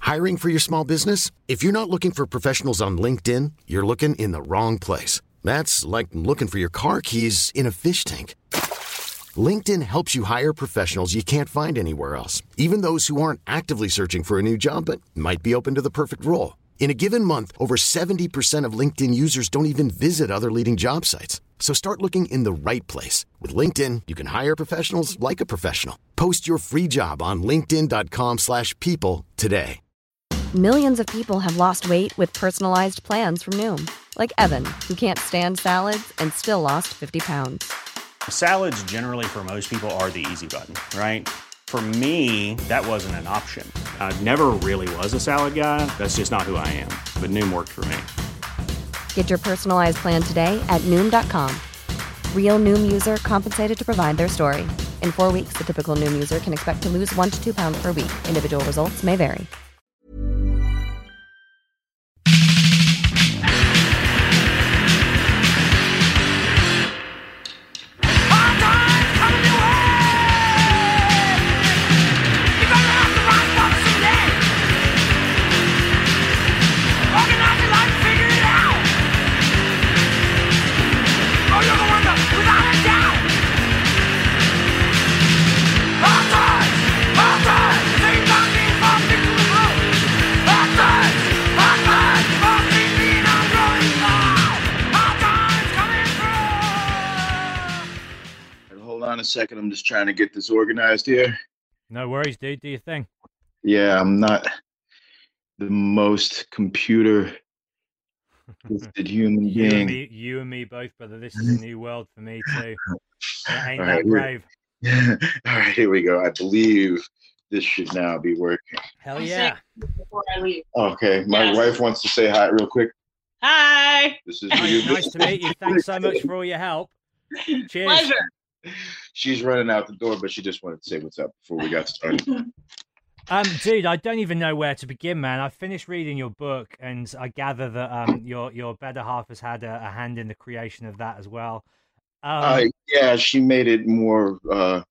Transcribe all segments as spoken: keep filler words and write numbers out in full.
Hiring for your small business? If you're not looking for professionals on LinkedIn, you're looking in the wrong place. That's like looking for your car keys in a fish tank. LinkedIn helps you hire professionals you can't find anywhere else, even those who aren't actively searching for a new job but might be open to the perfect role. In a given month, over seventy percent of LinkedIn users don't even visit other leading job sites. So start looking in the right place. With LinkedIn, you can hire professionals like a professional. Post your free job on linkedin.com slash people today. Millions of people have lost weight with personalized plans from Noom. Like Evan, who can't stand salads and still lost fifty pounds. Salads generally for most people are the easy button, right? For me, that wasn't an option. I never really was a salad guy. That's just not who I am. But Noom worked for me. Get your personalized plan today at Noom dot com. Real Noom user compensated to provide their story. In four weeks, the typical Noom user can expect to lose one to two pounds per week. Individual results may vary. A second, I'm just trying to get this organized here. No worries, dude. Do your thing. Yeah, I'm not the most computer gifted human you being. And me, you and me both, brother. This is a new world for me too. That ain't All that right, brave. All right, here we go. I believe this should now be working. Hell yeah. Before I leave. Okay, my Yes. wife wants to say hi real quick. Hi. This is Nice, nice to meet you. Thanks so much for all your help. Cheers. Pleasure. She's running out the door, but she just wanted to say what's up before we got started. Um, dude, I don't even know where to begin, man. I finished reading your book, and I gather that um, your your better half has had a, a hand in the creation of that as well. Um, uh, yeah, she made it more uh,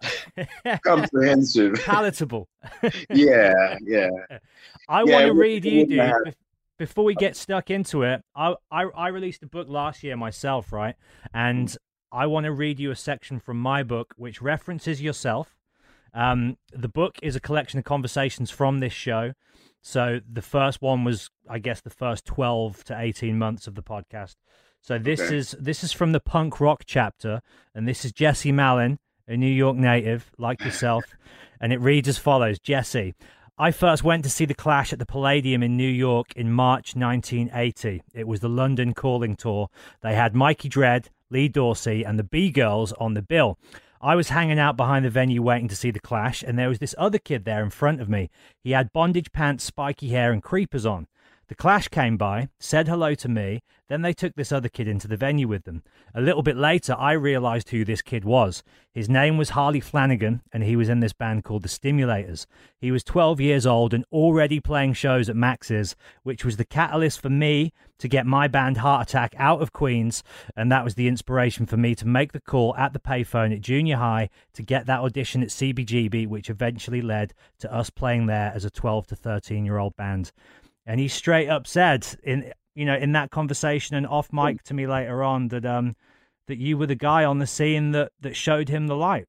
comprehensive, palatable. yeah, yeah. I yeah, want to read you, dude. have... Be- before we get stuck into it, I, I I released a book last year myself, right? And I want to read you a section from my book which references yourself. Um, the book is a collection of conversations from this show. So the first one was, I guess, the first twelve to eighteen months of the podcast. So this okay. is this is from the punk rock chapter, and this is Jesse Malin, a New York native like yourself, and it reads as follows. Jesse, I first went to see The Clash at the Palladium in New York in March nineteen eighty. It was the London Calling Tour. They had Mikey Dread, Lee Dorsey, and the B-Girls on the bill. I was hanging out behind the venue waiting to see The Clash, and there was this other kid there in front of me. He had bondage pants, spiky hair, and creepers on. The Clash came by, said hello to me, then they took this other kid into the venue with them. A little bit later, I realized who this kid was. His name was Harley Flanagan, and he was in this band called The Stimulators. He was twelve years old and already playing shows at Max's, which was the catalyst for me to get my band Heart Attack out of Queens, and that was the inspiration for me to make the call at the payphone at junior high to get that audition at C B G B, which eventually led to us playing there as a twelve to thirteen-year-old band. And he straight up said in you know in that conversation and off mic to me later on that um that you were the guy on the scene that that showed him the light.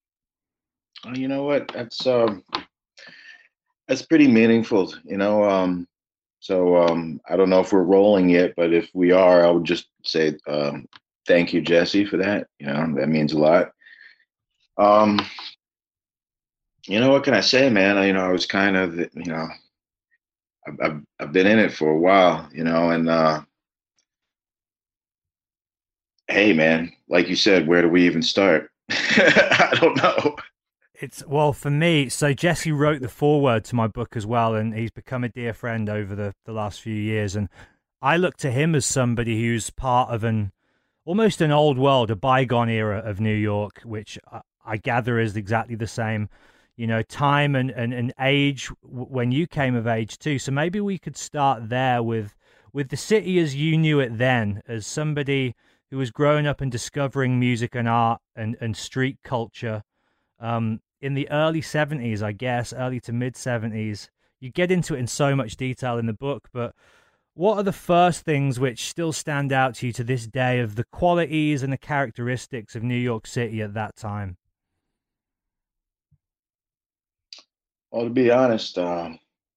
You know what? That's um that's pretty meaningful. You know, um, so um, I don't know if we're rolling yet, but if we are, I would just say um, thank you, Jesse, for that. You know, that means a lot. Um, you know, what can I say, man? I, you know, I was kind of, you know. I've, I've been in it for a while, you know, and uh, hey, man, like you said, where do we even start? I don't know. It's well for me. So Jesse wrote the foreword to my book as well, and he's become a dear friend over the, the last few years. And I look to him as somebody who's part of an almost an old world, a bygone era of New York, which I, I gather is exactly the same. You know, time and, and, and age when you came of age too. So maybe we could start there with with the city as you knew it then, as somebody who was growing up and discovering music and art and, and street culture um, in the early seventies, I guess, early to mid seventies. you get into it in so much detail in the book, but what are the first things which still stand out to you to this day of the qualities and the characteristics of New York City at that time? Well, to be honest, uh,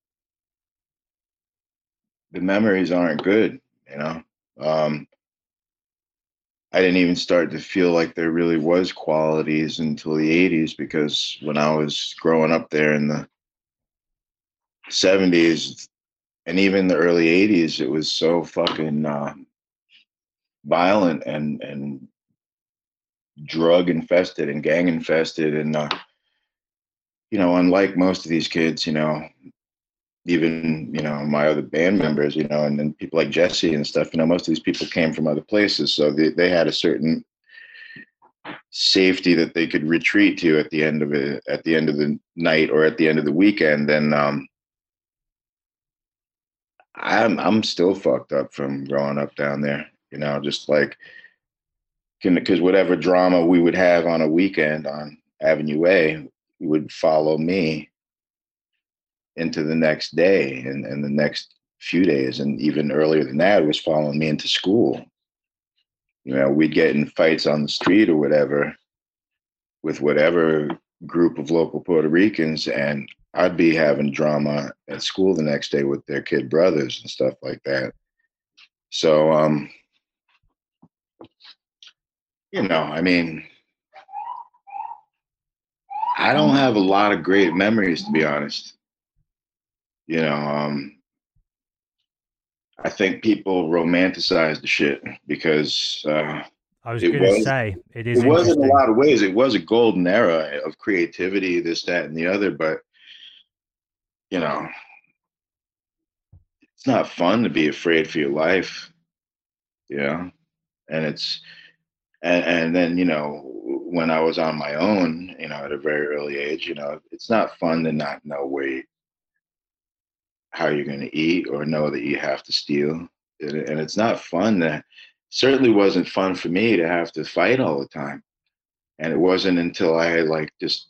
the memories aren't good, you know. Um, I didn't even start to feel like there really was qualities until the eighties, because when I was growing up there in the seventies and even the early eighties, it was so fucking uh, violent and and drug infested and gang infested, and uh, you know, unlike most of these kids, you know, even, you know, my other band members, you know, and then people like Jesse and stuff, you know, most of these people came from other places. So they, they had a certain safety that they could retreat to at the end of it, at the end of the night or at the end of the weekend. And um, I'm, I'm still fucked up from growing up down there, you know, just like, because whatever drama we would have on a weekend on Avenue A would follow me into the next day and, and the next few days. And even earlier than that, it was following me into school. You know, we'd get in fights on the street or whatever with whatever group of local Puerto Ricans, and I'd be having drama at school the next day with their kid brothers and stuff like that. So, um, you know, I mean, I don't have a lot of great memories, to be honest. You know, um, I think people romanticize the shit because uh, I was going to say it is. It was in a lot of ways. It was a golden era of creativity, this, that, and the other. But you know, it's not fun to be afraid for your life. You know, and it's and and then you know, when I was on my own, you know, at a very early age, you know, it's not fun to not know where you, how you're going to eat or know that you have to steal. And it's not fun. That certainly wasn't fun for me to have to fight all the time. And it wasn't until I had like just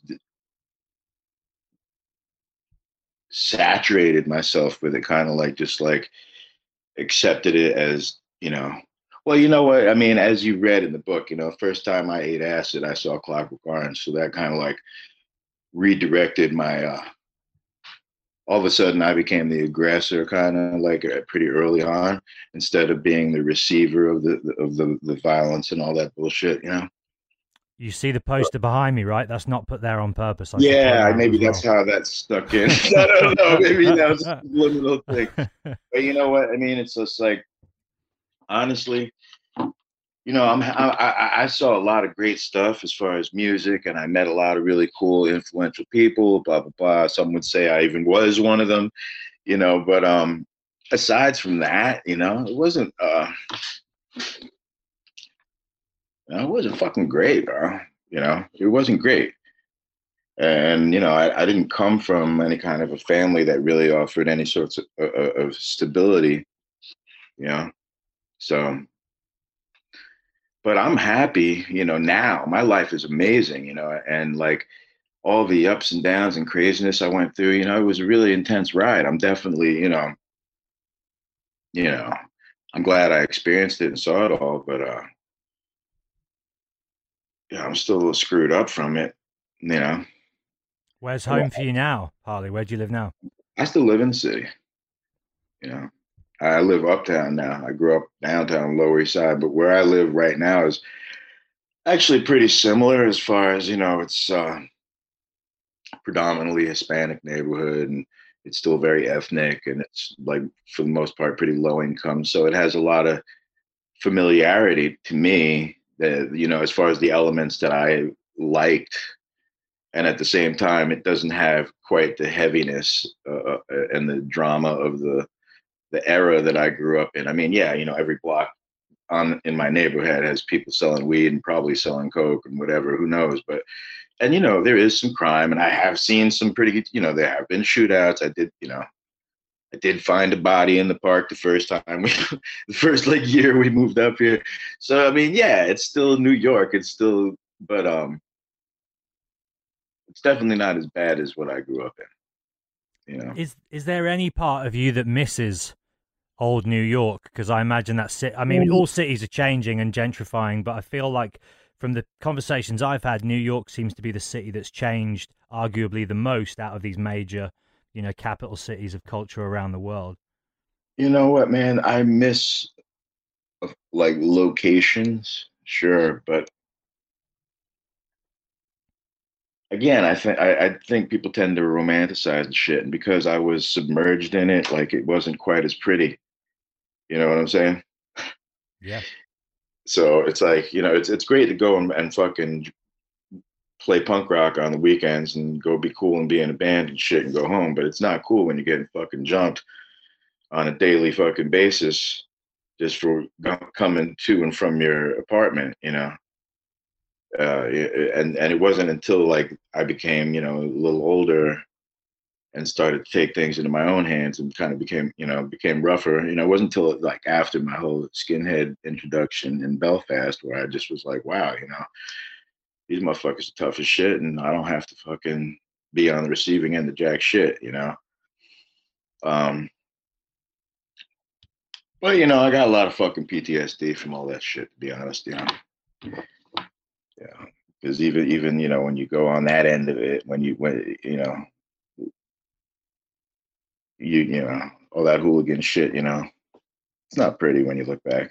saturated myself with it, kind of like just like accepted it as, you know, well, you know what? I mean, as you read in the book, you know, first time I ate acid, I saw Clockwork Orange. So that kind of like redirected my, uh, all of a sudden I became the aggressor kind of like uh, pretty early on, instead of being the receiver of the, of the, the violence and all that bullshit, you know? You see the poster behind me, right? That's not put there on purpose. I yeah, maybe that's well. how that stuck in. I don't know. Maybe that was a little thing. But you know what? I mean, it's just like, honestly, you know, I'm, I, I saw a lot of great stuff as far as music, and I met a lot of really cool, influential people, blah, blah, blah. Some would say I even was one of them, you know, but um, aside from that, you know, it wasn't, uh, you know, it wasn't fucking great, bro. You know, it wasn't great. And, you know, I, I didn't come from any kind of a family that really offered any sorts of, uh, of stability, you know, so. But I'm happy, you know, now my life is amazing, you know, and like all the ups and downs and craziness I went through, you know, it was a really intense ride. I'm definitely, you know, you know, I'm glad I experienced it and saw it all, but, uh, yeah, I'm still a little screwed up from it, you know. Where's home for you now, Harley? Where do you live now? I still live in the city, you know. I live uptown now. I grew up downtown, Lower East Side, but where I live right now is actually pretty similar as far as, you know, it's uh, predominantly Hispanic neighborhood, and it's still very ethnic, and it's like, for the most part, pretty low income. So it has a lot of familiarity to me that, you know, as far as the elements that I liked. And at the same time, it doesn't have quite the heaviness uh, and the drama of the the era that I grew up in. I mean, yeah, you know, every block on in my neighborhood has people selling weed and probably selling coke and whatever, who knows. But, and, you know, there is some crime, and I have seen some pretty, you know, there have been shootouts. I did, you know, I did find a body in the park the first time we, the first like year we moved up here. So, I mean, yeah, it's still New York. It's still, but um, it's definitely not as bad as what I grew up in. you know. Is is there any part of you that misses old New York? Because I imagine that's it. I mean, all cities are changing and gentrifying, but I feel like from the conversations I've had, New York seems to be the city that's changed arguably the most out of these major, you know, capital cities of culture around the world. You know what, man? I miss like locations, sure, but again, I think I think people tend to romanticize the shit, and because I was submerged in it, like it wasn't quite as pretty. You know what I'm saying? Yeah. So it's like, you know, it's it's great to go and, and fucking play punk rock on the weekends and go be cool and be in a band and shit and go home, but it's not cool when you're getting fucking jumped on a daily fucking basis just for coming to and from your apartment, you know. Uh, and and it wasn't until like I became, you know, a little older and started to take things into my own hands and kind of became, you know, became rougher. You know, it wasn't until like after my whole skinhead introduction in Belfast where I just was like, wow, you know, these motherfuckers are tough as shit, and I don't have to fucking be on the receiving end of jack shit, you know. Um, but you know, I got a lot of fucking P T S D from all that shit, to be honest, you know. Yeah, because even even you know when you go on that end of it, when you when you know you you know all that hooligan shit, you know, it's not pretty when you look back.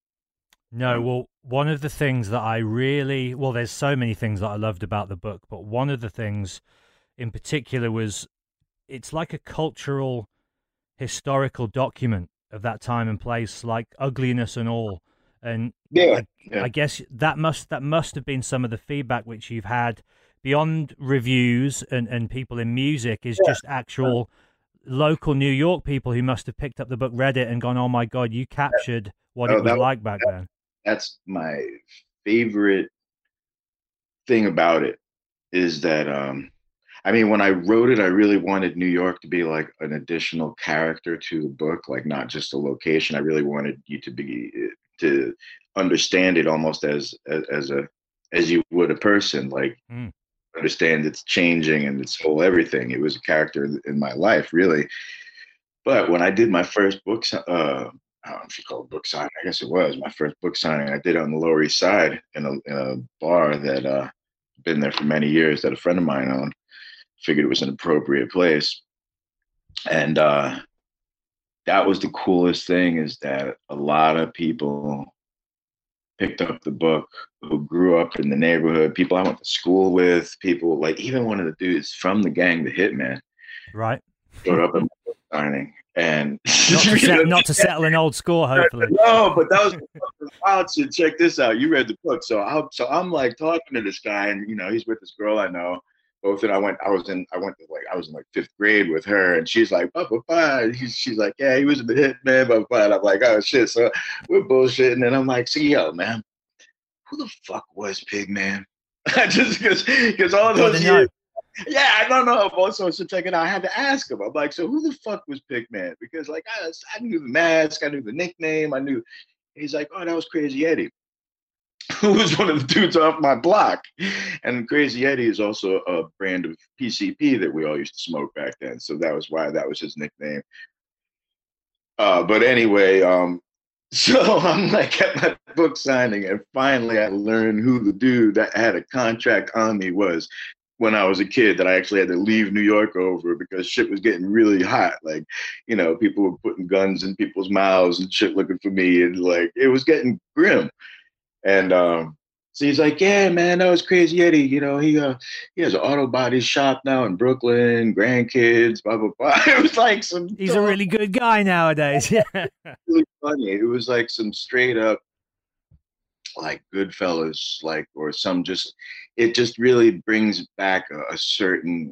No, well, one of the things that I really well, there's so many things that I loved about the book, but one of the things in particular was it's like a cultural, historical document of that time and place, like ugliness and all. And yeah, I, yeah. I guess that must that must have been some of the feedback which you've had beyond reviews and, and people in music is yeah. just actual local New York people who must have picked up the book, read it, and gone, "Oh my God, you captured what oh, it was that, like back that, then." That's my favorite thing about it is that um, I mean, when I wrote it, I really wanted New York to be like an additional character to the book, like not just a location. I really wanted you to be to understand it almost as as, as a as you would a person, like mm. understand it's changing and its whole everything. It was a character in my life, really. But when I did my first book, uh, I don't know if you call it book signing. I guess it was my first book signing. I did it on the Lower East Side in a, in a bar that uh, been there for many years that a friend of mine owned. Figured it was an appropriate place, and uh, that was the coolest thing is that a lot of people picked up the book who grew up in the neighborhood, people I went to school with, people like even one of the dudes from the gang, the Hitman, right, showed up at my book signing. And not to, set, not to settle an old score, hopefully. No, but that was wild shit. Check this out. You read the book, so I'm so I'm like talking to this guy, and you know he's with this girl I know. Both and I went. I was in. I went to like. I was in like fifth grade with her, and she's like, "Blah blah blah." He's, she's like, "Yeah, he was a hit man." Blah blah. And I'm like, "Oh shit!" So we're bullshitting, and I'm like, "See, yo, man, who the fuck was Pigman?" Just because, because all those years. Yeah, I don't know. Also, so check it out. I had to ask him. I'm like, "So who the fuck was Pigman?" Because like I, I knew the mask, I knew the nickname, I knew. He's like, "Oh, that was Crazy Eddie." Who was one of the dudes off my block. And Crazy Eddie is also a brand of P C P that we all used to smoke back then. So that was why that was his nickname. Uh, but anyway, um, so I'm like at my book signing, and finally I learned who the dude that had a contract on me was when I was a kid, that I actually had to leave New York over because shit was getting really hot. Like, you know, people were putting guns in people's mouths and shit looking for me. And like, it was getting grim. And um, so he's like, "Yeah, man, that was Crazy Eddie. You know, he uh, he has an auto body shop now in Brooklyn, grandkids, blah, blah, blah." It was like some... He's a really good guy nowadays. Yeah. Really funny. It was like some straight up, like Goodfellas, like, or some just, it just really brings back a, a certain,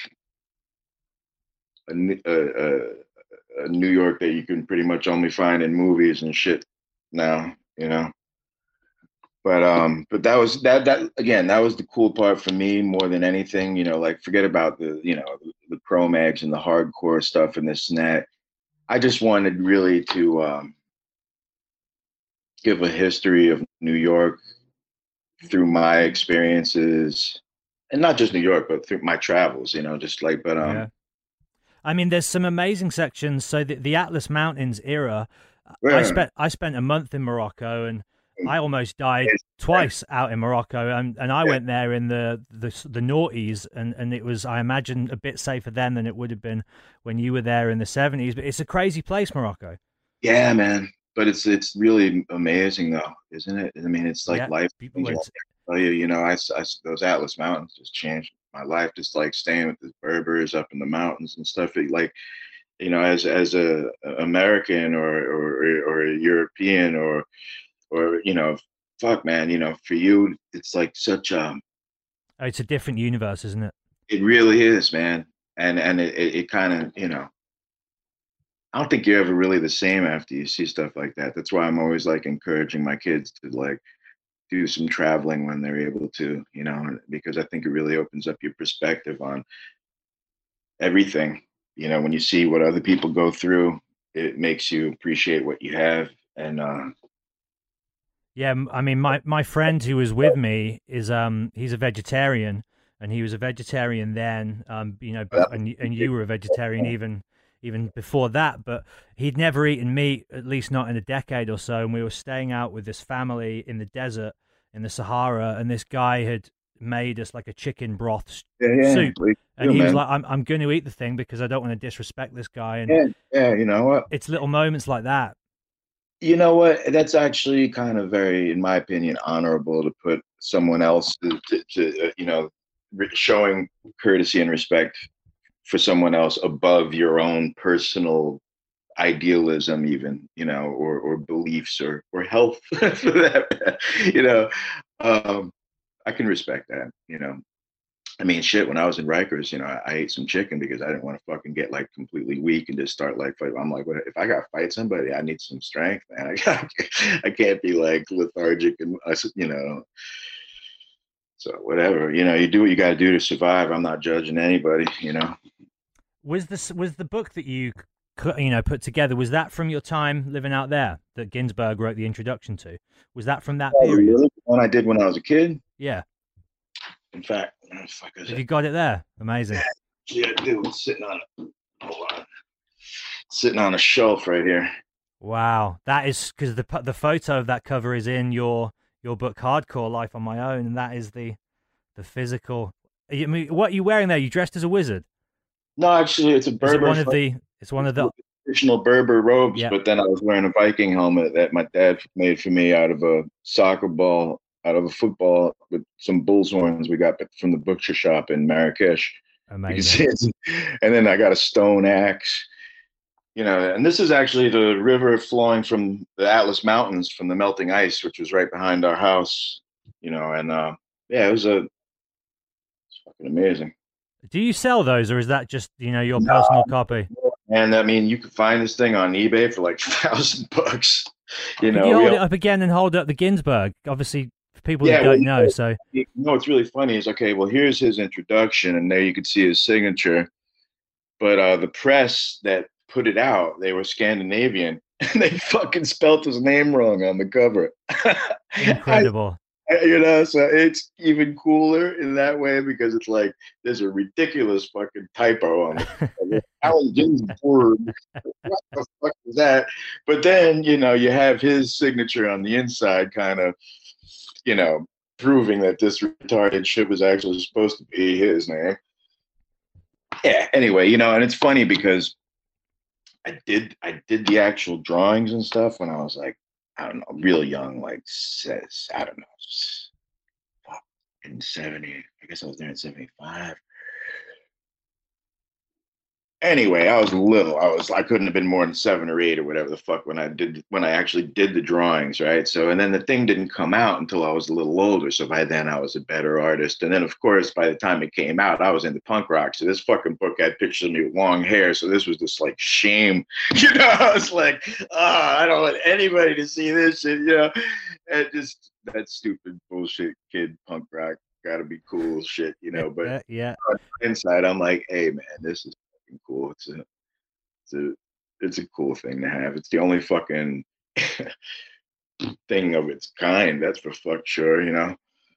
a, a, a New York that you can pretty much only find in movies and shit now, you know? But um, but that was that that again, that was the cool part for me more than anything. You know, like forget about the you know the, the Cro-Mags and the hardcore stuff and this and that. I just wanted really to um, give a history of New York through my experiences, and not just New York, but through my travels. You know, just like but um. Yeah. I mean, there's some amazing sections. So the, the Atlas Mountains era, Yeah. I spent I spent a month in Morocco, and I almost died twice out in Morocco, and, and I Yeah. went there in the the, the noughties, and, and it was, I imagine, a bit safer then than it would have been when you were there in the seventies. But it's a crazy place, Morocco. Yeah, man. But it's it's really amazing though, isn't it? I mean, it's like Yeah, life people changing. went. I tell you, you know, I, s- I s- those Atlas Mountains just changed my life. Just like staying with the Berbers up in the mountains and stuff. It, like, you know, as as a a American or or or a European or or you know, fuck, man, you know, for you, it's like such a, Oh, it's a different universe, isn't it? it really is, man. And and it it, it kind of, you know, I don't think you're ever really the same after you see stuff like that. That's why I'm always like encouraging my kids to like do some traveling when they're able to, you know, because I think it really opens up your perspective on everything. You know, when you see what other people go through, it makes you appreciate what you have. And uh, Yeah, m- I mean, my, my friend who was with me is um he's a vegetarian, and he was a vegetarian then, um you know, bef- and y- and you were a vegetarian even even before that, but he'd never eaten meat, at least not in a decade or so. And we were staying out with this family in the desert in the Sahara, and this guy had made us like a chicken broth s- yeah, yeah, soup, like, and too, he was man. like, "I'm I'm going to eat the thing because I don't want to disrespect this guy." And Yeah, yeah, you know what? it's little moments like that. You know what? That's actually kind of very, in my opinion, honorable to put someone else to, to, to uh, you know, re- showing courtesy and respect for someone else above your own personal idealism, even, you know, or or beliefs or or health for that, you know. Um, I can respect that, you know. I mean, shit, when I was in Rikers, you know, I, I ate some chicken because I didn't want to fucking get like completely weak and just start like fight. I'm like, what, if I got to fight somebody, I need some strength, man. I, got, I can't be like lethargic and, uh, you know, so whatever, you know, you do what you got to do to survive. I'm not judging anybody, you know. Was this was the book that you c- you know put together? Was that from your time living out there that Ginsberg wrote the introduction to? Was that from that Oh, the period? little one I did when I was a kid. Yeah. In fact, where the fuck is Have it? you got it there? Amazing. Yeah, dude, it's sitting on a, hold on, sitting on a shelf right here. Wow, that is because the pu- the photo of that cover is in your your book, Hardcore Life on My Own, and that is the the physical. I mean, what are you wearing there? You dressed as a wizard? No, actually, it's a Is it Berber. one of the? It's one of the. Traditional Berber robes, Yeah, but then I was wearing a Viking helmet that my dad made for me out of a soccer ball, out of a football with some bull's horns we got from the butcher shop in Marrakesh. You can see amazing. it. And then I got a stone axe, you know, and this is actually the river flowing from the Atlas Mountains from the melting ice, which was right behind our house, you know, and uh, yeah, it was a it's fucking amazing. Do you sell those, or is that just you know your No, personal copy? and I mean, you could find this thing on eBay for like a thousand bucks. You Could know, you we hold it all, up again and hold up the Ginsberg? Obviously, for people yeah. that Well, don't you know, know, so you know what's really funny is okay. Well, here's his introduction, and there you can see his signature. But uh, the press that put it out, they were Scandinavian, and they fucking spelt his name wrong on the cover. I, incredible. you know, so it's even cooler in that way because it's like there's a ridiculous fucking typo on it. Alan Ginsberg, what the fuck is that? But then, you know, you have his signature on the inside, kind of, you know, proving that this retarded shit was actually supposed to be his name. Yeah, anyway, you know, and it's funny because I did I did the actual drawings and stuff when I was like, I don't know, real young, like says, I don't know, in seventy. I guess I was there in seventy-five. Anyway, I was little. I was I couldn't have been more than seven or eight or whatever the fuck when I did when I actually did the drawings, right? So and then the thing didn't come out until I was a little older. So by then I was a better artist. And then of course by the time it came out, I was into punk rock. So this fucking book had pictures of me with long hair. So this was just like shame. You know, I was like, oh, I don't want anybody to see this shit, you know. And just that stupid bullshit kid punk rock gotta be cool shit, you know. But Yeah. inside I'm like, hey man, this is cool. It's a, it's a, it's a cool thing to have. It's the only fucking thing of its kind. That's for fuck sure, you know.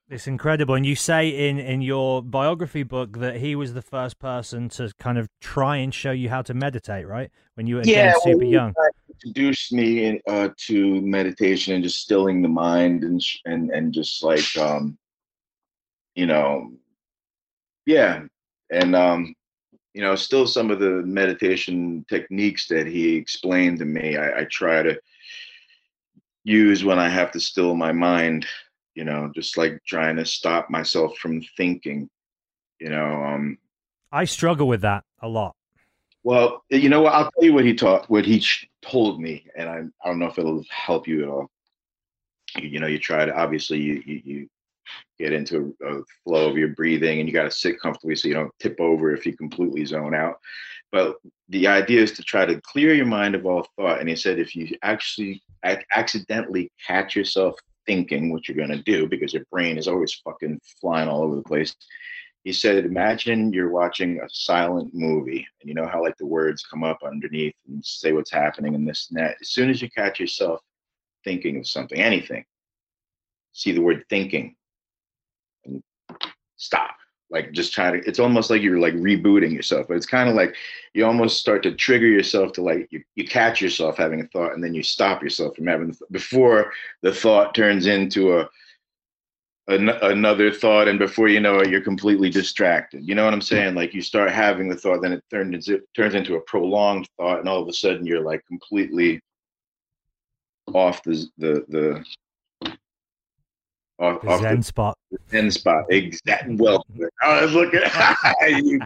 It's incredible. And you say in, in your biography book that he was the first person to kind of try and show you how to meditate, right? When you were, again, Yeah, super well, he young. introduced me uh, to meditation and just stilling the mind and sh- and and just like um, you know, yeah, and um, you know, still some of the meditation techniques that he explained to me, I, I try to use when I have to still my mind. You know, just like trying to stop myself from thinking. You know, um, I struggle with that a lot. well, you know what? I'll tell you what he taught, what he sh- told me, and I, I don't know if it'll help you at all. You, you know, you try to obviously you you, you get into a, a flow of your breathing, and you got to sit comfortably so you don't tip over if you completely zone out. But the idea is to try to clear your mind of all thought. And he said if you actually ac- accidentally catch yourself thinking, what you're going to do because your brain is always fucking flying all over the place. He said, imagine you're watching a silent movie and you know how like the words come up underneath and say what's happening and this and that. As soon as you catch yourself thinking of something, anything, see the word thinking and stop. Like just try to, it's almost like you're like rebooting yourself, but it's kind of like you almost start to trigger yourself to like, you, you catch yourself having a thought and then you stop yourself from having the th- before the thought turns into a, an- another thought, and before you know it you're completely distracted. You know what I'm saying? Like you start having the thought, then it turns into turns into a prolonged thought, and all of a sudden you're like completely off the the the off, The off the Zen spot. end spot. Exactly. Well, I was looking. I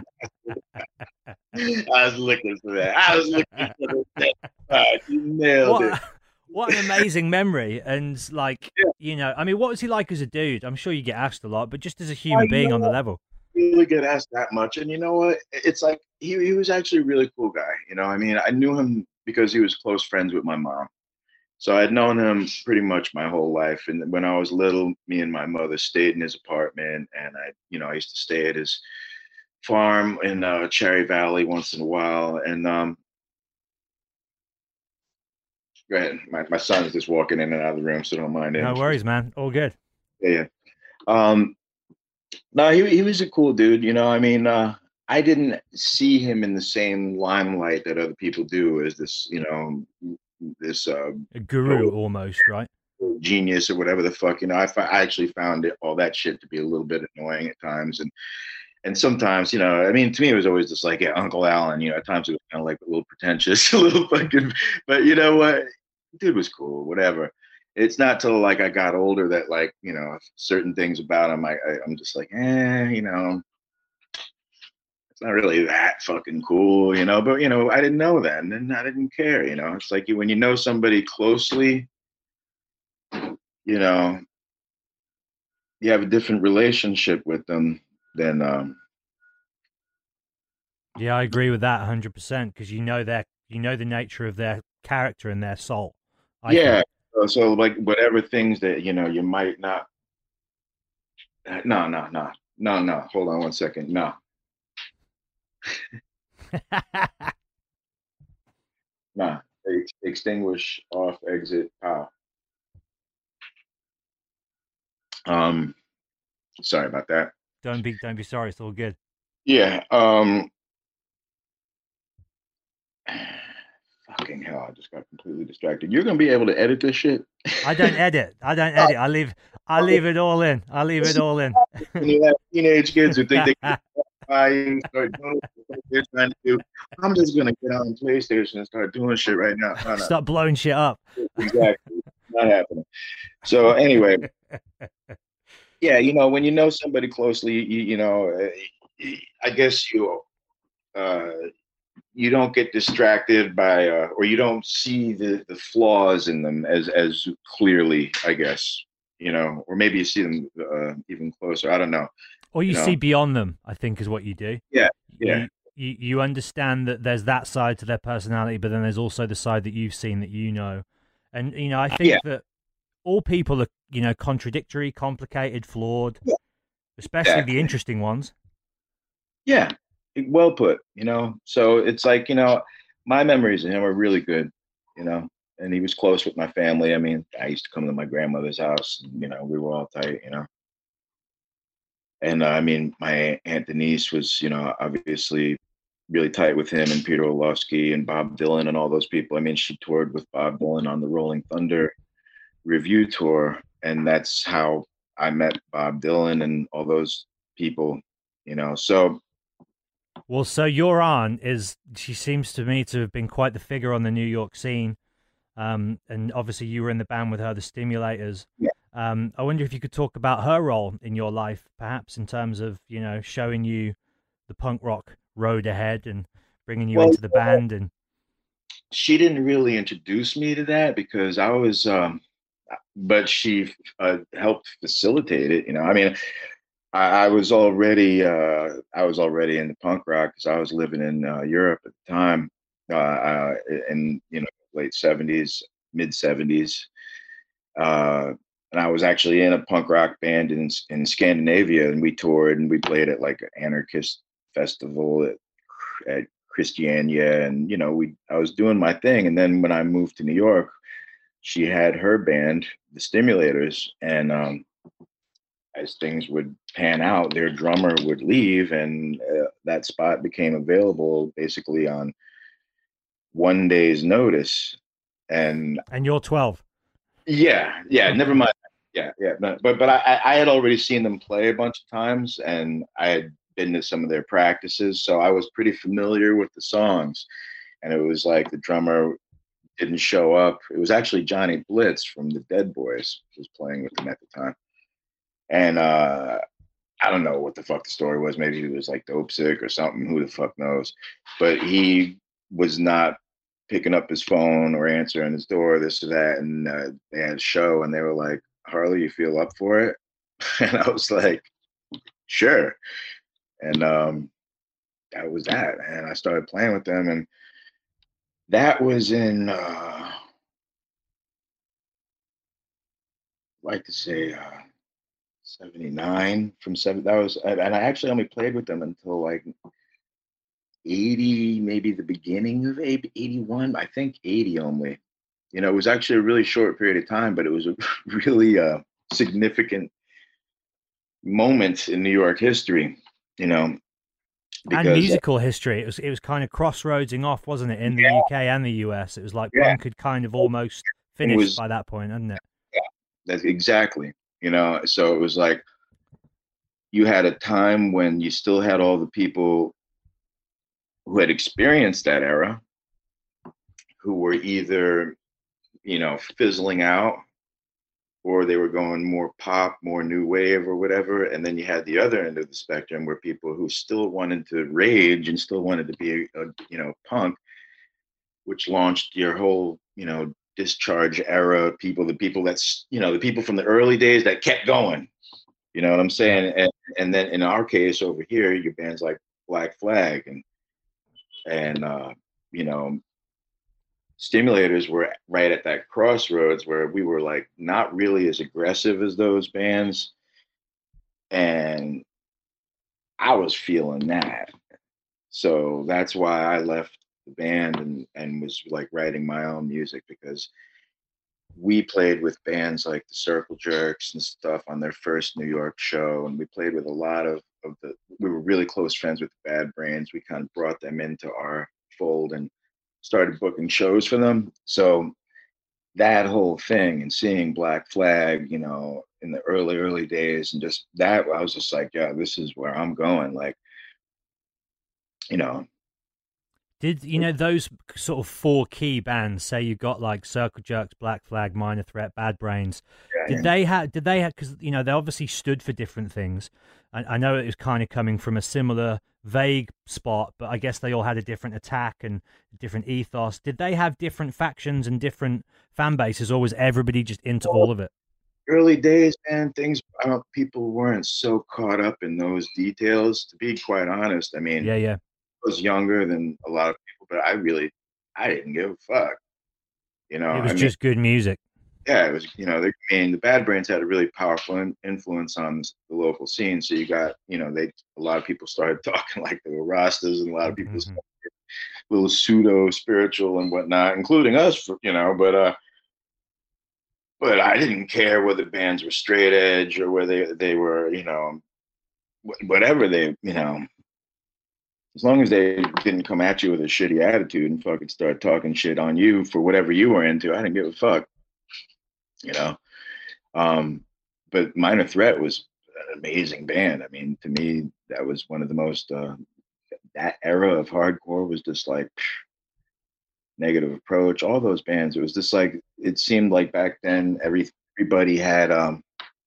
was looking for that. I was looking for that. Uh, you nailed it. What, what an amazing memory. And like, Yeah. you know, I mean, what was he like as a dude? I'm sure you get asked a lot, but just as a Oh, human you being know on the what? level. Really get asked that much, and you know what? It's like he he was actually a really cool guy. You know, I mean, I knew him because he was close friends with my mom. So I'd known him pretty much my whole life. And when I was little, me and my mother stayed in his apartment, and I, you know, I used to stay at his farm in uh, Cherry Valley once in a while. And um, go ahead, my my son's just walking in and out of the room, so don't mind him. No worries, man. All good. Yeah, yeah. Um, no, he he was a cool dude. You know, I mean, uh, I didn't see him in the same limelight that other people do as this, you know, this uh, A guru almost, right? genius or whatever the fuck. You know, I, I actually found it, all that shit to be a little bit annoying at times, and and sometimes, you know, I mean, to me it was always just like, yeah, Uncle Alan. You know, at times it was kind of like a little pretentious, a little fucking, but you know what, dude was cool, whatever. It's not till like I got older that like, you know, certain things about him, I, I I'm just like, eh, you know, it's not really that fucking cool, you know. But you know, I didn't know then, and I didn't care, you know. It's like you when you know somebody closely, you know, you have a different relationship with them than um Yeah, I agree with that one hundred percent because you know their, you know the nature of their character and their soul. I yeah. think. So, so like whatever things that you know you might not. No, no, no, no, no. Hold on one second. No, no. Ex- extinguish, off, exit, pow. Um, sorry about that. don't be, don't be sorry. It's all good. Yeah. Um. Fucking hell! I just got completely distracted. You're gonna be able to edit this shit. I don't edit. I don't edit. I leave. I leave it all in. I leave it all in. When you have teenage kids who think they can buy you, start doing what they're trying to do. I'm just gonna get on PlayStation and start doing shit right now. No, no. Start blowing shit up. Exactly. Not happening. So anyway, yeah, you know, when you know somebody closely, you you know, uh, I guess you uh, you don't get distracted by, uh, or you don't see the the flaws in them as as clearly, I guess, you know, or maybe you see them uh, even closer. I don't know. Or you You know? see beyond them, I think is what you do. Yeah, yeah. You, you you understand that there's that side to their personality, but then there's also the side that you've seen that you know. And you know, I think Yeah. that all people are, you know, contradictory, complicated, flawed, Yeah. especially Exactly. the interesting ones. Yeah, well put, you know. So it's like, you know, my memories of him are really good, you know, and he was close with my family. I mean, I used to come to my grandmother's house, and, you know, we were all tight, you know. and uh, I mean, my Aunt Denise was, you know, obviously really tight with him and Peter Orlovsky and Bob Dylan and all those people. I mean, she toured with Bob Dylan on the Rolling Thunder review tour, and that's how I met Bob Dylan and all those people, you know. So, well, so your aunt is, she seems to me to have been quite the figure on the New York scene. Um, and obviously you were in the band with her, the Stimulators. yeah. Um, I wonder if you could talk about her role in your life, perhaps in terms of, you know, showing you the punk rock road ahead and bringing you Well, into the band. And she didn't really introduce me to that because I was, um, but she uh, helped facilitate it. You know, I mean, I, I was already, uh, I was already into punk rock because I was living in uh, Europe at the time, uh, uh, in you know late seventies, mid seventies, uh, and I was actually in a punk rock band in in Scandinavia, and we toured and we played at like an anarchist festival at, at Christiania, and you know we I was doing my thing, and then when I moved to New York, she had her band, the Stimulators, and um, as things would pan out, their drummer would leave, and uh, that spot became available basically on one day's notice. And and you're twelve. yeah, yeah, never mind. Yeah, yeah, no, but but I I had already seen them play a bunch of times, and I had been to some of their practices, so I was pretty familiar with the songs. And it was like the drummer didn't show up. It was actually Johnny Blitz from the Dead Boys was playing with them at the time. And uh, I don't know what the fuck the story was. Maybe he was like dope sick or something. Who the fuck knows? But he was not picking up his phone or answering his door, this or that. And uh, they had a show, and they were like, "Harley, you feel up for it?" And I was like, "Sure." And um, that was that. And I started playing with them, and that was in, uh, I'd like to say, uh, seventy-nine from seven. That was, and I actually only played with them until like eighty, maybe the beginning of eighty-one. I think eighty only. You know, it was actually a really short period of time, but it was a really uh, significant moment in New York history. You know, because, and musical history. It was it was kind of crossroadsing off, wasn't it, in the yeah. U K and the U S? It was like yeah. punk had kind of almost finished was, by that point, hadn't it? Yeah, that's exactly. You know, so it was like you had a time when you still had all the people who had experienced that era, who were either, you know, fizzling out, or they were going more pop, more new wave or whatever. And then you had the other end of the spectrum where people who still wanted to rage and still wanted to be, a, you know, punk, which launched your whole, you know, Discharge era people, the people that's, you know, the people from the early days that kept going, you know what I'm saying? And and then in our case over here, your bands like Black Flag and, and, uh, you know, Stimulators were right at that crossroads where we were like not really as aggressive as those bands, and I was feeling that. So that's why I left the band and and was like writing my own music, because we played with bands like the Circle Jerks and stuff on their first New York show, and we played with a lot of, of the we were really close friends with the Bad Brains. We kind of brought them into our fold and started booking shows for them. So that whole thing and seeing Black Flag, you know, in the early, early days, and just that, I was just like, yeah, this is where I'm going. Like, you know. Did, you know, those sort of four key bands, say you got like Circle Jerks, Black Flag, Minor Threat, Bad Brains, yeah, did yeah. they have, did they have, because, you know, they obviously stood for different things. I, I know it was kind of coming from a similar vague spot, but I guess they all had a different attack and different ethos. Did they have different factions and different fan bases, or was everybody just into all of it? Early days, man, things, I don't, people weren't so caught up in those details, to be quite honest. I mean, yeah, yeah. I was younger than a lot of people, but I really, I didn't give a fuck. You know, it was I just mean, good music. Yeah, it was, you know, they, I mean, the Bad Brains had a really powerful in, influence on the local scene. So you got, you know, they, a lot of people started talking like they were Rastas, and a lot of people mm-hmm. started a little pseudo spiritual and whatnot, including us, for, you know, but, uh, but I didn't care whether bands were straight edge or whether they, they were, you know, wh- whatever they, you know, as long as they didn't come at you with a shitty attitude and fucking start talking shit on you for whatever you were into, I didn't give a fuck, you know. Um, but Minor Threat was an amazing band. I mean, to me, that was one of the most uh, that era of hardcore was just like psh, Negative Approach, all those bands. It was just like it seemed like back then every everybody had um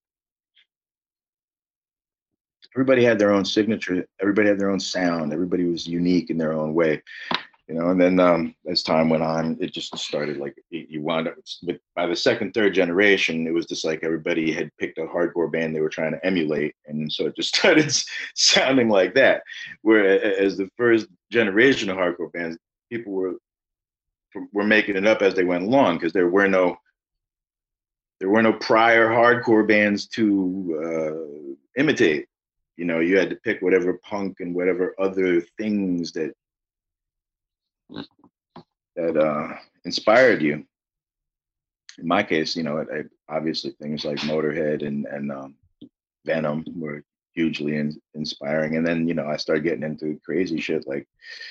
everybody had their own signature, everybody had their own sound, everybody was unique in their own way, you know. And then um as time went on, it just started like it, you wound up with by the second, third generation, it was just like everybody had picked a hardcore band they were trying to emulate, and so it just started sounding like that. Whereas the first generation of hardcore bands, people were were making it up as they went along because there were no there were no prior hardcore bands to uh, imitate. You know, you had to pick whatever punk and whatever other things that that uh, inspired you. In my case, you know, I, obviously things like Motorhead and and um, Venom were hugely in, inspiring. And then, you know, I started getting into crazy shit like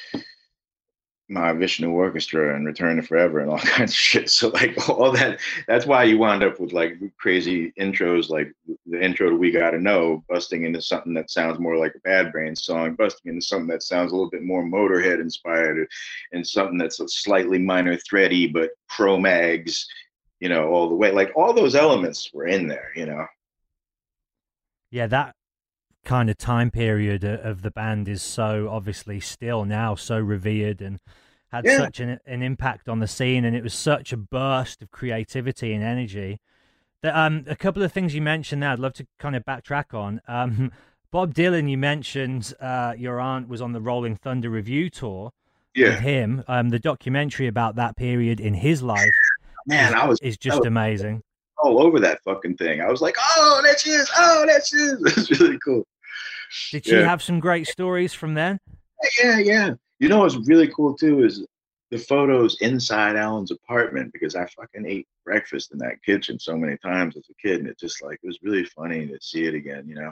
Mahavishnu Orchestra and Return to Forever and all kinds of shit. So like all that, that's why you wound up with like crazy intros, like the intro to We Gotta Know, busting into something that sounds more like a Bad Brains song, busting into something that sounds a little bit more Motorhead inspired, and something that's a slightly Minor Thready, but Cro-Mags, you know, all the way. Like all those elements were in there, you know? Yeah, that kind of time period of the band is so obviously still now so revered and had yeah. such an, an impact on the scene, and it was such a burst of creativity and energy that um a couple of things you mentioned there I'd love to kind of backtrack on. um Bob Dylan, you mentioned uh your aunt was on the Rolling Thunder Review tour yeah. with him. Um the documentary about that period in his life man is, I was is just was, amazing. All over that fucking thing. I was like, oh, that is, oh, that is. It's really cool. Did she yeah. have some great stories from then? Yeah, yeah. You know what's really cool too is the photos inside Alan's apartment, because I fucking ate breakfast in that kitchen so many times as a kid, and it just like it was really funny to see it again, you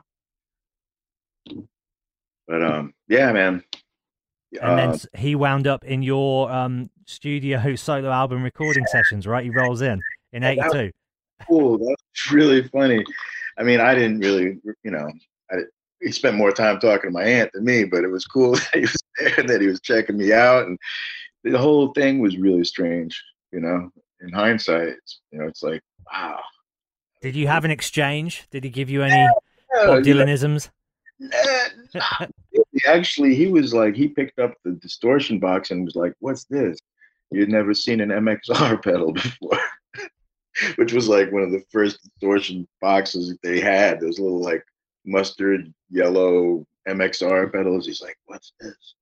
know. But um, yeah, man. And uh, then he wound up in your um studio solo album recording sessions, right? He rolls in in eighty-two. Cool. That's really funny. I mean, I didn't really, you know, I. He spent more time talking to my aunt than me, but it was cool that he was there and that he was checking me out. And the whole thing was really strange, you know, in hindsight, it's, you know, it's like, wow. Did you have an exchange? Did he give you any yeah, Bob Dylanisms? You know, nah, actually, he was like, he picked up the distortion box and was like, what's this? You'd never seen an M X R pedal before, which was like one of the first distortion boxes that they had. Those little like mustard yellow M X R pedals. He's like, what's this?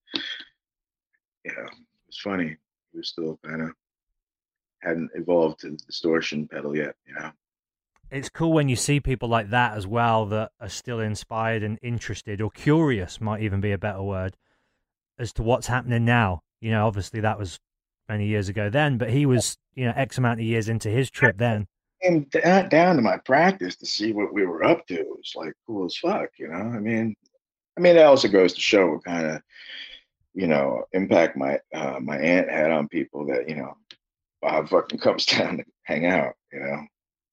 You know, it's funny. He was still kind of hadn't evolved to the distortion pedal yet, you know. It's cool when you see people like that as well that are still inspired and interested, or curious might even be a better word, as to what's happening now. You know, obviously that was many years ago then, but he was, you know, X amount of years into his trip then. Came down to my practice to see what we were up to. It was like cool as fuck, you know. I mean, I mean, it also goes to show what kind of, you know, impact my uh, my aunt had on people. That, you know, Bob fucking comes down to hang out, you know.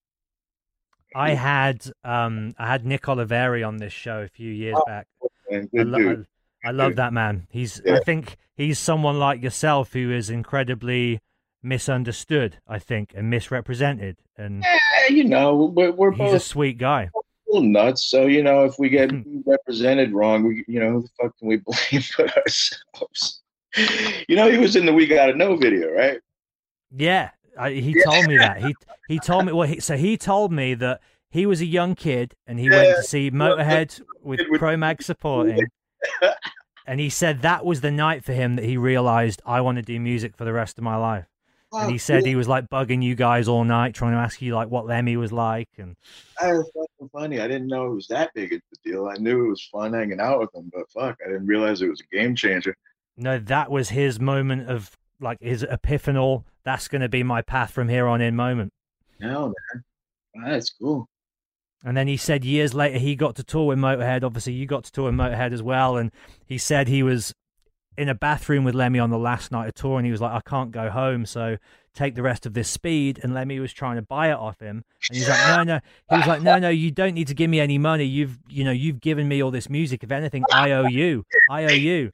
I had um I had Nick Oliveri on this show a few years oh, back. Man, I, lo- I, I love that man. He's yeah. I think he's someone like yourself who is incredibly misunderstood, I think, and misrepresented. And yeah, you know, we're, we're he's both a sweet guy. A little nuts. So, you know, if we get represented wrong, we, you know, who the fuck can we blame but ourselves? You know, he was in the We Gotta Know video, right? Yeah, I, he yeah. told me that. He he told me. Well, he, so he told me that he was a young kid and he yeah. went to see Motorhead with Cro-Mag supporting. And he said that was the night for him that he realized, I want to do music for the rest of my life. Oh, and he said cool. he was like bugging you guys all night, trying to ask you like what Lemmy was like. And that was fucking funny. I didn't know it was that big of a deal. I knew it was fun hanging out with him, but fuck, I didn't realize it was a game changer. No, that was his moment of like his epiphanal, that's going to be my path from here on in moment. No, man. That's cool. And then he said years later he got to tour with Motorhead. Obviously, you got to tour with Motorhead as well. And he said he was in a bathroom with Lemmy on the last night of tour, and he was like, I can't go home, so take the rest of this speed. And Lemmy was trying to buy it off him, and he's like, no, no. He was like, no, no, you don't need to give me any money. You've, you know, you've given me all this music. If anything, I owe you. I owe you.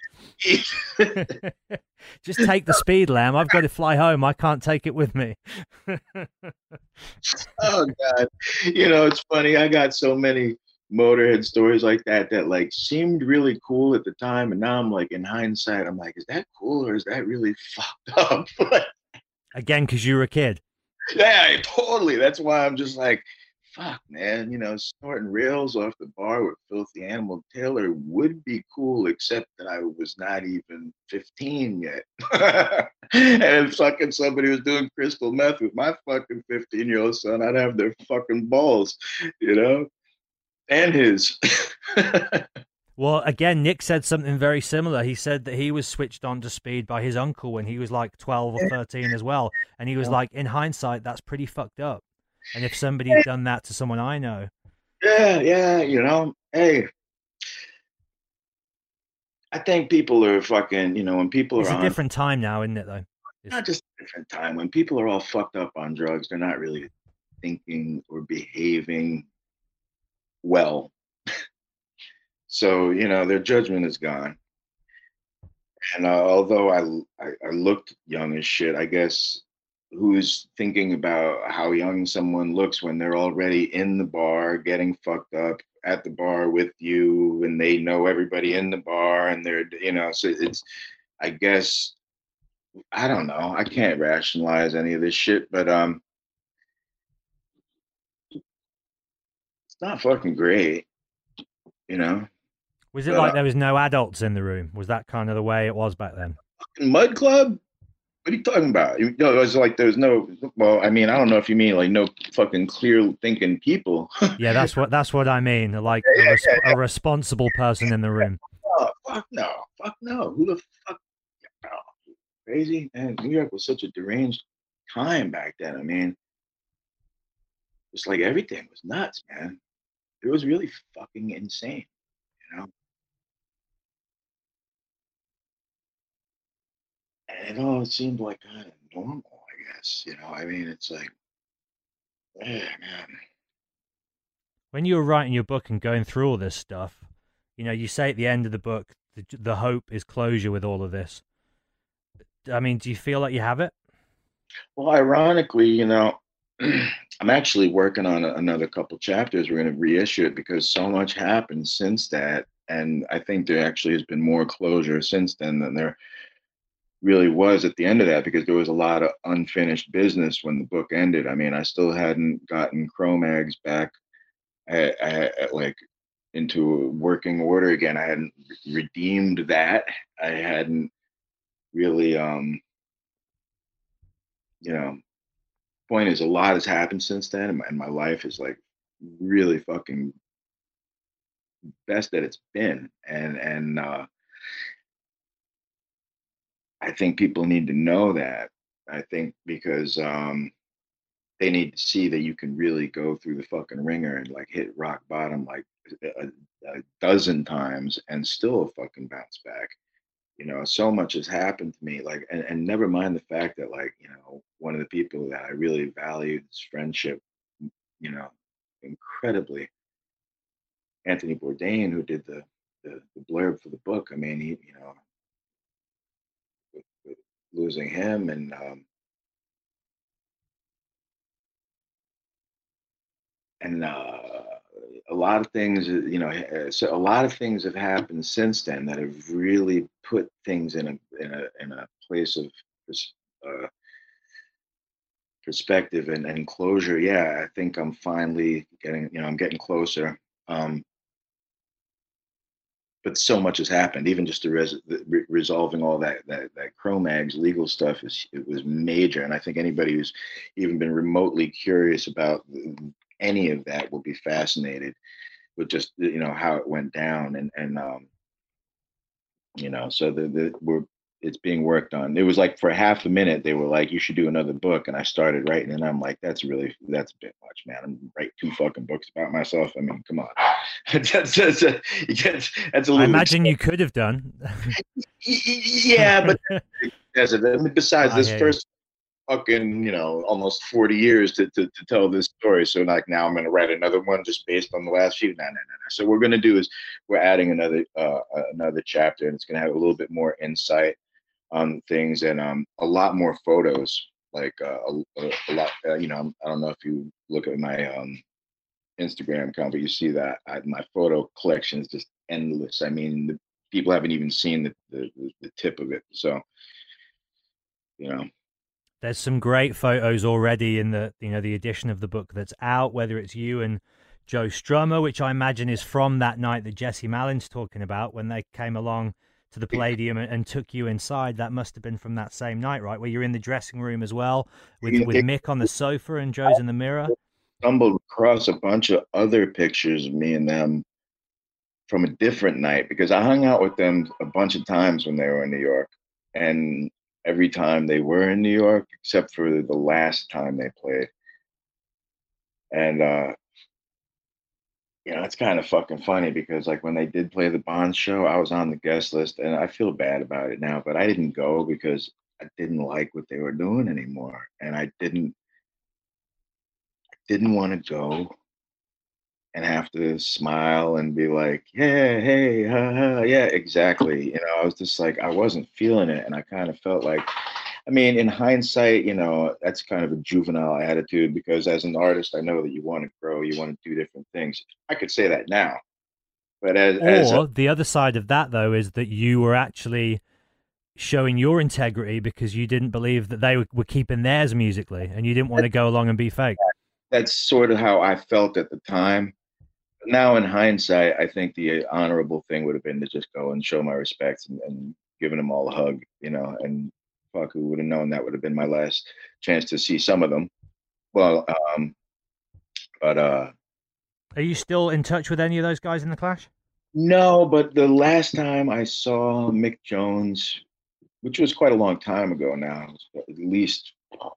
Just take the speed, Lem. I've got to fly home. I can't take it with me. Oh God, you know, it's funny. I got so many Motorhead stories like that that like seemed really cool at the time, and now I'm like, in hindsight, I'm like, is that cool or is that really fucked up? Again, because you were a kid. Yeah, totally. That's why I'm just like, fuck, man. You know, snorting rails off the bar with Filthy Animal Taylor would be cool, except that I was not even fifteen yet. And if fucking somebody was doing crystal meth with my fucking fifteen year old son, I'd have their fucking balls, you know? And his. Well, again, Nick said something very similar. He said that he was switched on to speed by his uncle when he was like twelve or thirteen as well. And he was like, in hindsight, that's pretty fucked up. And if somebody had done that to someone I know. Yeah, yeah, you know, hey. I think people are fucking, you know, when people it's are a on, different time now, isn't it, though? It's not just a different time. When people are all fucked up on drugs, they're not really thinking or behaving well. So, you know, their judgment is gone. And uh, although I, I I looked young as shit, I guess who's thinking about how young someone looks when they're already in the bar getting fucked up at the bar with you, and they know everybody in the bar, and they're, you know, so it's, I guess, I don't know. I can't rationalize any of this shit, but um, it's not fucking great, you know? Was it But, like uh, there was no adults in the room? Was that kind of the way it was back then? Mud Club? What are you talking about? You know, it was like there's no. Well, I mean, I don't know if you mean like no fucking clear thinking people. Yeah, that's what that's what I mean. Like Yeah, a, yeah, res- yeah, yeah. a responsible person in the room. Oh, fuck no, fuck no. Who the fuck? Oh, crazy? And New York was such a deranged time back then. I mean, it's like everything was nuts, man. It was really fucking insane, you know. And it all seemed like kind of normal, I guess. You know, I mean, it's like, yeah, man. When you were writing your book and going through all this stuff, you know, you say at the end of the book, the, the hope is closure with all of this. I mean, do you feel like you have it? Well, ironically, you know, I'm actually working on a, another couple chapters. We're going to reissue it because so much happened since that. And I think there actually has been more closure since then than there really was at the end of that, because there was a lot of unfinished business when the book ended. I mean, I still hadn't gotten Cro-Mags back at, at, at like into working order again. I hadn't redeemed that. I hadn't really, um, you know, point is a lot has happened since then, and my, and my life is like really fucking best that it's been. And, and, uh, I think people need to know that. I think because, um, they need to see that you can really go through the fucking ringer and like hit rock bottom like a, a dozen times and still fucking bounce back. You know, so much has happened to me. Like, and, and never mind the fact that, like, you know, one of the people that I really valued his friendship, you know, incredibly, Anthony Bourdain, who did the the, the blurb for the book. I mean, he, you know, with, with losing him and um, and uh, a lot of things, uh, you know, uh, so a lot of things have happened since then that have really put things in a in a in a place of pers- uh, perspective and, and closure. Yeah, I think I'm finally getting, you know, I'm getting closer. Um, but so much has happened. Even just the, res- the re- resolving all that that that Cro-Mags legal stuff is it was major. And I think anybody who's even been remotely curious about any of that will be fascinated with just, you know, how it went down. And and um, you know, so the, the we're it's being worked on. It was like for half a minute they were like, you should do another book, and I started writing, and I'm like, that's really that's a bit much, man. I'm write two fucking books about myself. I mean, come on. that's, that's, a, that's, that's a little I imagine extreme. you could have done. Yeah, but as a, I mean, besides I this hear you. first fucking, you know, almost forty years to, to, to tell this story. So like now I'm going to write another one just based on the last few. No, no, no, no. So what we're going to do is we're adding another, uh, another chapter, and it's going to have a little bit more insight on things, and um, a lot more photos, like uh, a, a lot, uh, you know, I don't know if you look at my um, Instagram account, but you see that I, my photo collection is just endless. I mean, the, people haven't even seen the, the, the tip of it. So, you know. There's some great photos already in the, you know, the edition of the book that's out, whether it's you and Joe Strummer, which I imagine is from that night that Jesse Malin's talking about when they came along to the Palladium and, and took you inside. That must have been from that same night, right? Where you're in the dressing room as well with, with Mick on the sofa and Joe's in the mirror. Stumbled across a bunch of other pictures of me and them from a different night, because I hung out with them a bunch of times when they were in New York, and every time they were in New York, except for the last time they played. And, uh, you know, it's kind of fucking funny because like when they did play the Bond show, I was on the guest list, and I feel bad about it now, but I didn't go because I didn't like what they were doing anymore. And I didn't, I didn't want to go and have to smile and be like, yeah, hey, ha, ha. Yeah, exactly. You know, I was just like, I wasn't feeling it. And I kind of felt like, I mean, in hindsight, you know, that's kind of a juvenile attitude, because as an artist, I know that you want to grow, you want to do different things. I could say that now. But as, or as a, the other side of that, though, is that you were actually showing your integrity because you didn't believe that they were, were keeping theirs musically, and you didn't want to go along and be fake. That's sort of how I felt at the time. Now in hindsight, I think the honorable thing would have been to just go and show my respects and, and giving them all a hug, you know, and fuck, who would have known that would have been my last chance to see some of them. Well, um, but uh, are you still in touch with any of those guys in the Clash? No, but the last time I saw Mick Jones, which was quite a long time ago now, at least,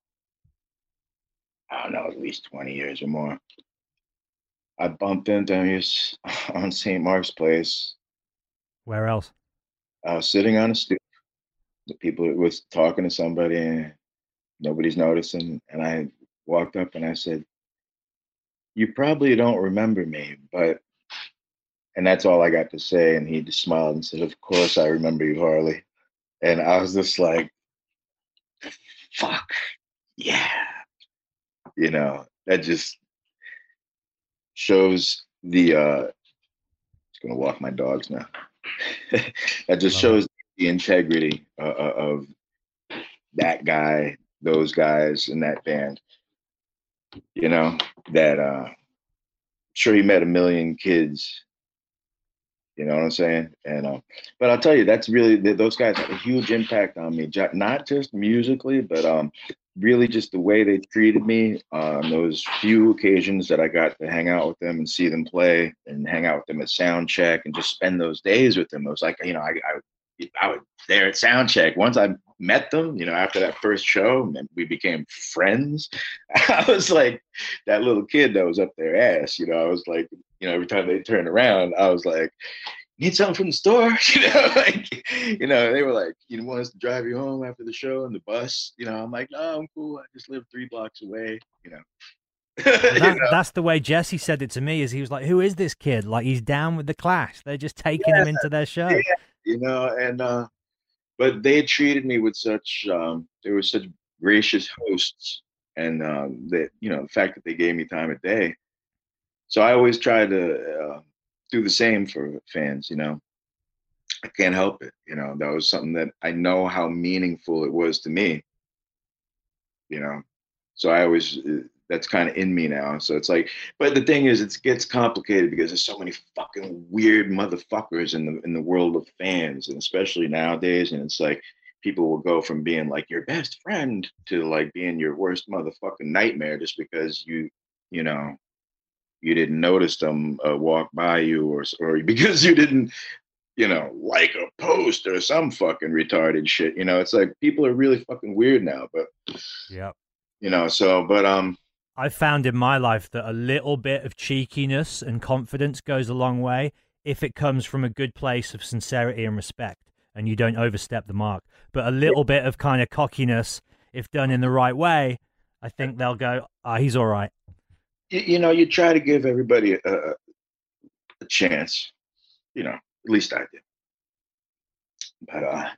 I don't know, at least twenty years or more. I bumped into him on Saint Mark's Place. Where else? I was sitting on a stoop. The people was talking to somebody, and nobody's noticing. And I walked up and I said, "You probably don't remember me, but," and that's all I got to say. And he just smiled and said, "Of course I remember you, Harley." And I was just like, fuck, yeah. You know, that just shows the, uh, just gonna walk my dogs now. That just shows the integrity uh, of that guy, those guys in that band. You know, that uh, sure he met a million kids. You know what I'm saying? And um, but I'll tell you, that's really, those guys had a huge impact on me, not just musically, but um, really just the way they treated me on those few occasions that I got to hang out with them and see them play and hang out with them at sound check and just spend those days with them. It was like, you know, I I, I was there at sound check. Once I met them, you know, after that first show, and we became friends. I was like that little kid that was up their ass. You know, I was like, you know, every time they turned around, I was like, "Need something from the store?" You know, like, you know, they were like, "You want us to drive you home after the show on the bus?" You know, I'm like, "No, I'm cool. I just live three blocks away." You know. That, you know? That's the way Jesse said it to me. Is he was like, "Who is this kid? Like, he's down with the Clash. They're just taking Yeah, him into their show." Yeah, you know, and uh, but they treated me with such. Um, they were such gracious hosts, and um, that, you know, the fact that they gave me time of day. So I always try to uh, do the same for fans. You know, I can't help it. You know, that was something that I know how meaningful it was to me. You know, so I always, that's kind of in me now. So it's like, but the thing is, it gets complicated because there's so many fucking weird motherfuckers in the in the world of fans, and especially nowadays. And it's like people will go from being like your best friend to like being your worst motherfucking nightmare just because you, you know, you didn't notice them uh, walk by you, or or because you didn't, you know, like a post or some fucking retarded shit. You know, it's like people are really fucking weird now. But yeah, you know, so but um, I've found in my life that a little bit of cheekiness and confidence goes a long way if it comes from a good place of sincerity and respect, and you don't overstep the mark. But a little bit of kind of cockiness, if done in the right way, I think they'll go, "Ah, oh, he's all right." you, you know, you try to give everybody a, a chance. You know, at least I did. But uh,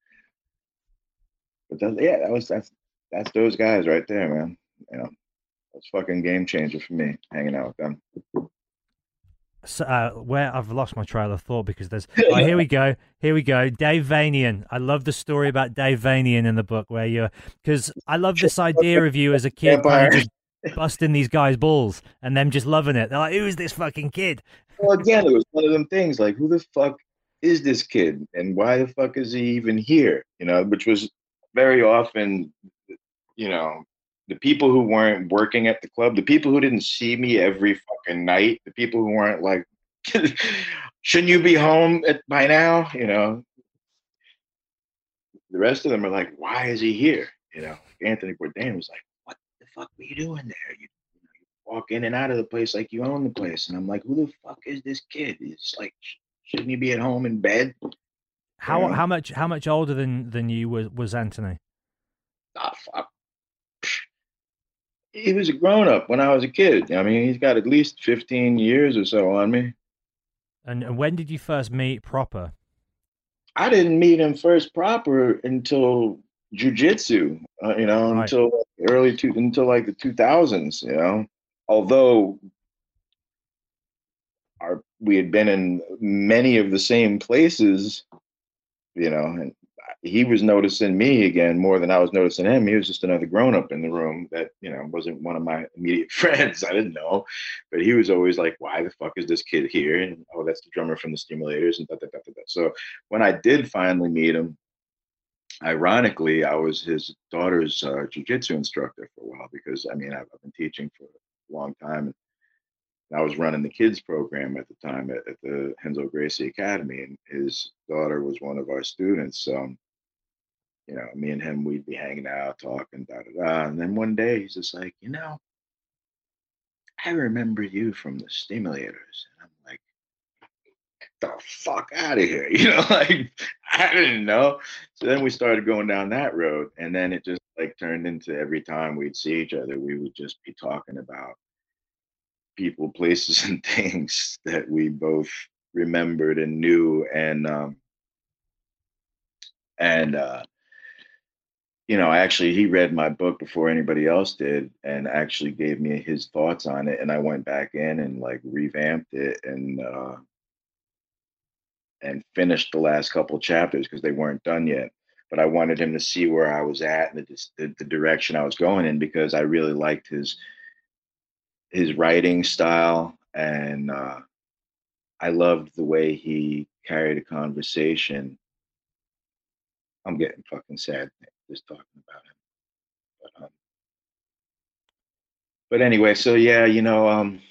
but that, yeah, that was that's that's those guys right there, man. You know, that's fucking game changer for me hanging out with them. So, uh, where I've lost my trail of thought because there's oh, here we go here we go Dave Vanian. I love the story about Dave Vanian in the book where you're because I love this idea of you as a kid kind of just busting these guys' balls and them just loving it. They're like, who is this fucking kid? Well, again, it was one of them things like, who the fuck is this kid and why the fuck is he even here? You know, which was very often, you know, the people who weren't working at the club, the people who didn't see me every fucking night, the people who weren't like, shouldn't you be home at, by now? You know, the rest of them are like, why is he here? You know, Anthony Bourdain was like, what the fuck were you doing there? You, you, know, you walk in and out of the place like you own the place. And I'm like, who the fuck is this kid? It's like, shouldn't he be at home in bed? How you know? how much how much older than, than you was, was Anthony? Ah, fuck. He was a grown up when I was a kid. I mean, he's got at least fifteen years or so on me. And, and when did you first meet proper? I didn't meet him first proper until jujitsu, uh, you know, Right. until early two, until like the two thousands, you know. Although our we had been in many of the same places, you know, and he was noticing me again more than I was noticing him. He was just another grown up in the room that, you know, wasn't one of my immediate friends. I didn't know, but he was always like, why the fuck is this kid here? And oh, that's the drummer from the Stimulators and da, da, da, da, da. So when I did finally meet him, ironically, I was his daughter's uh, jujitsu instructor for a while because, I mean, I've, I've been teaching for a long time. And I was running the kids program at the time at, at the Renzo Gracie Academy, and his daughter was one of our students. So, you know, me and him, we'd be hanging out, talking, da da da. And then one day he's just like, you know, I remember you from the Stimulators. And I'm like, get the fuck out of here. You know, like, I didn't know. So then we started going down that road. And then it just like turned into every time we'd see each other, we would just be talking about people, places, and things that we both remembered and knew. And, um, and, uh, you know, actually, he read my book before anybody else did and actually gave me his thoughts on it. And I went back in and like revamped it and, uh, and finished the last couple of chapters because they weren't done yet. But I wanted him to see where I was at and the, the, the direction I was going in because I really liked his, his writing style. And, uh, I loved the way he carried a conversation. I'm getting fucking sad just talking about him. But, um, but anyway, so yeah, you know, um,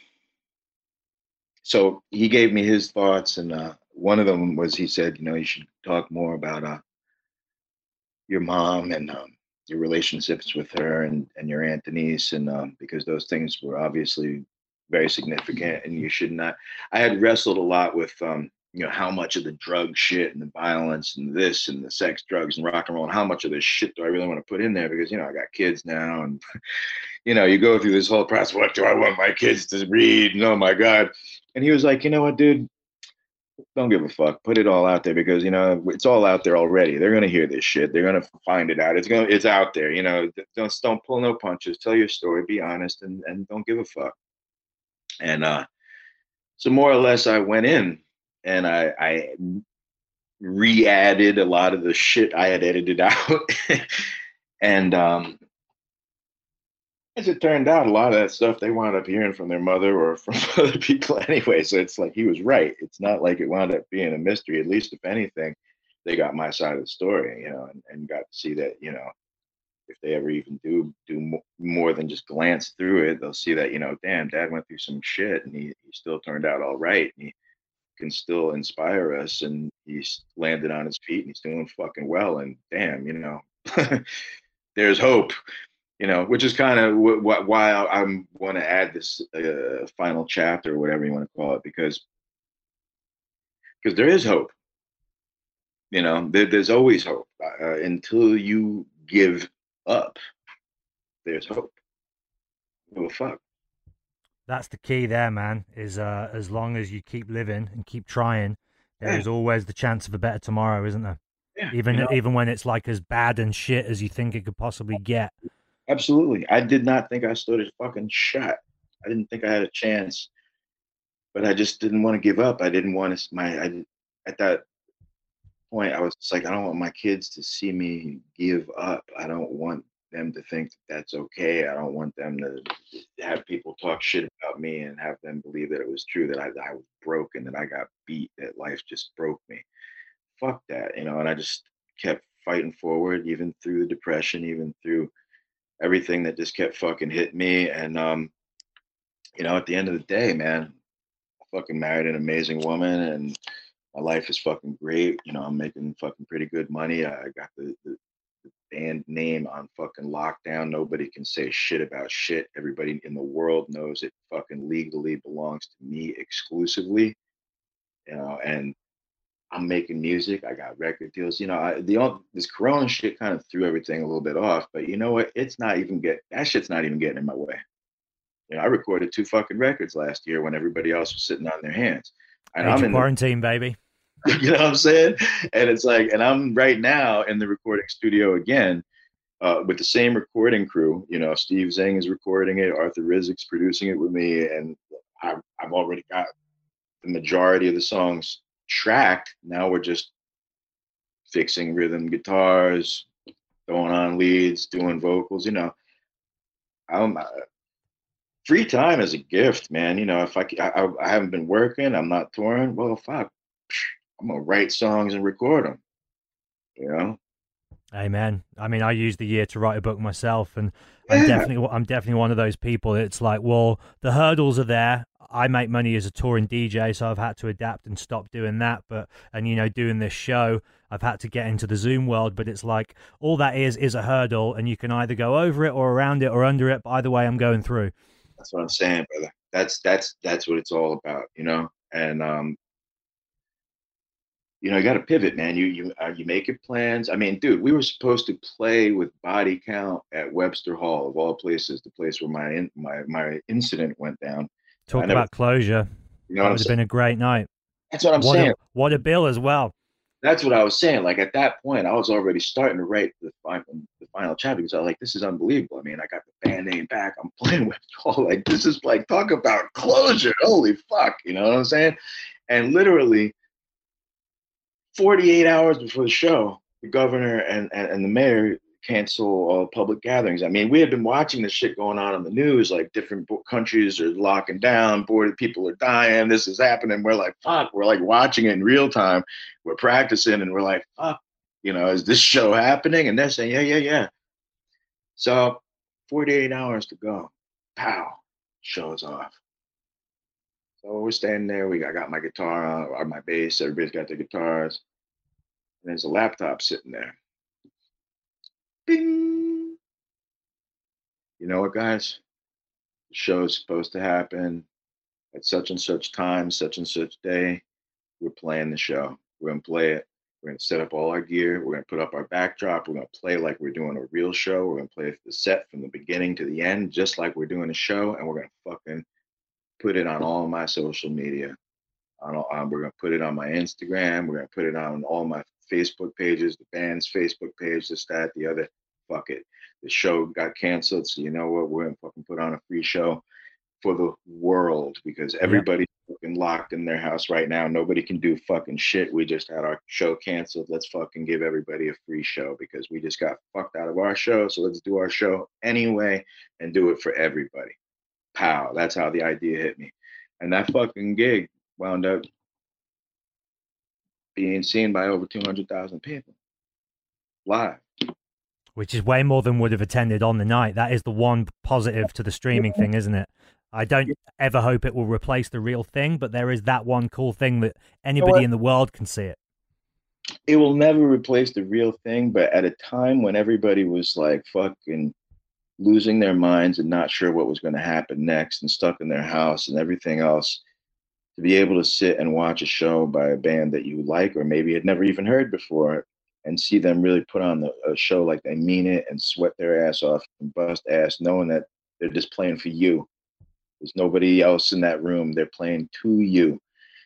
so he gave me his thoughts, and uh, one of them was he said, you know, you should talk more about uh, your mom and um, your relationships with her and, and your Aunt Denise, and um, because those things were obviously very significant, and you should not. I had wrestled a lot with, um, you know, how much of the drug shit and the violence and this and the sex, drugs, and rock and roll, and how much of this shit do I really want to put in there? Because, you know, I got kids now, and, you know, you go through this whole process. What do I want my kids to read? And, oh my God. And he was like, you know what, dude? Don't give a fuck. Put it all out there because, you know, it's all out there already. They're going to hear this shit. They're going to find it out. It's going to, it's out there, you know, don't, don't pull no punches. Tell your story, be honest, and, and don't give a fuck. And, uh, so more or less I went in and I, I re-added a lot of the shit I had edited out. And, um, as it turned out, a lot of that stuff they wound up hearing from their mother or from other people anyway. So it's like he was right. It's not like it wound up being a mystery. At least, if anything, they got my side of the story, you know, and, and got to see that, you know, if they ever even do do more than just glance through it, they'll see that, you know, damn, Dad went through some shit and he, he still turned out all right. And he can still inspire us, and he's landed on his feet and he's doing fucking well. And damn, you know, there's hope, you know, which is kind of w- w- why I, I'm want to add this uh, final chapter, or whatever you want to call it, because because there is hope. You know, there, there's always hope uh, until you give up. There's hope. Oh fuck. That's the key there, man, is uh, as long as you keep living and keep trying, there Yeah. is always the chance of a better tomorrow, isn't there? Yeah, Even you know? even when it's like as bad and shit as you think it could possibly get. Absolutely. I did not think I stood a fucking shot. I didn't think I had a chance, but I just didn't want to give up. I didn't want to, my, I, at that point, I was just like, I don't want my kids to see me give up. I don't want them to think that that's okay. I don't want them to have people talk shit about me and have them believe that it was true, that I, that I was broken, that I got beat, that life just broke me. Fuck that, you know, and I just kept fighting forward, even through the depression, even through everything that just kept fucking hitting me. And, um, you know, at the end of the day, man, I fucking married an amazing woman, and my life is fucking great. You know, I'm making fucking pretty good money. I got the, the, the band name on fucking lockdown. Nobody can say shit about shit. Everybody in the world knows it fucking legally belongs to me exclusively. You know, and I'm making music. I got record deals. You know, I, the all this Corona shit kind of threw everything a little bit off. But you know what? It's not even get that shit's not even getting in my way. You know, I recorded two fucking records last year when everybody else was sitting on their hands. And Age I'm of in quarantine, baby. the, you know what I'm saying? And it's like, and I'm right now in the recording studio again uh, with the same recording crew. You know, Steve Zeng is recording it, Arthur Rizik's producing it with me, and I've, I've already got the majority of the songs tracked. Now we're just fixing rhythm guitars, throwing on leads, doing vocals. You know, I'm uh, free time is a gift, man. You know, if I, I I haven't been working, I'm not touring. Well, fuck, I'm gonna write songs and record them. You know. Amen. I mean, I used the year to write a book myself, and I'm Yeah. definitely I'm definitely one of those people. It's like, well, the hurdles are there. I make money as a touring D J, so I've had to adapt and stop doing that. But and you know, doing this show, I've had to get into the Zoom world. But it's like all that is is a hurdle, and you can either go over it or around it or under it. But either way, I'm going through. That's what I'm saying, brother. That's that's that's what it's all about, you know. And um, you know, you got to pivot, man. You you uh, you make your plans. I mean, dude, we were supposed to play with Body Count at Webster Hall, of all places, the place where my in, my my incident went down. Talk I never- about closure. You That know what I'm would have saying? been a great night. That's what I'm what saying. a what a bill as well. That's what I was saying. Like at that point, I was already starting to write the final, the final chapter because I was like, this is unbelievable. I mean, I got the band name back. I'm playing with all like this is like talk about closure. Holy fuck, you know what I'm saying? And literally, forty-eight hours before the show, the governor and and, and the mayor cancel all public gatherings. I mean, we had been watching this shit going on in the news, like different bo- countries are locking down, border people are dying, this is happening. We're like, fuck, we're like watching it in real time. We're practicing and we're like, fuck, you know, is this show happening? And they're saying, yeah, yeah, yeah. So forty-eight hours to go. Pow, show's off. So we're standing there. We I got my guitar on, or my bass. Everybody's got their guitars. And there's a laptop sitting there. Bing. You know what, guys? The show is supposed to happen at such and such time, such and such day. We're playing the show. We're gonna play it. We're gonna set up all our gear. We're gonna put up our backdrop. We're gonna play like we're doing a real show. We're gonna play the set from the beginning to the end, just like we're doing a show. And we're gonna fucking put it on all my social media. On all, um, we're gonna put it on my Instagram. We're gonna put it on all my Facebook pages, the band's Facebook page, this, that, the other. Fuck it. The show got canceled, so you know what? We're gonna fucking put on a free show for the world because everybody's fucking locked in their house right now. Nobody can do fucking shit. We just had our show canceled. Let's fucking give everybody a free show because we just got fucked out of our show. So let's do our show anyway and do it for everybody. Pow. That's how the idea hit me. And that fucking gig wound up being seen by over two hundred thousand people live. Which is way more than would have attended on the night. That is the one positive to the streaming thing, isn't it? I don't ever hope it will replace the real thing, but there is that one cool thing that You know anybody what? in the world can see it. It will never replace the real thing, but at a time when everybody was like fucking losing their minds and not sure what was going to happen next and stuck in their house and everything else, to be able to sit and watch a show by a band that you like or maybe had never even heard before and see them really put on the, a show like they mean it and sweat their ass off and bust ass, knowing that they're just playing for you. There's nobody else in that room. They're playing to you.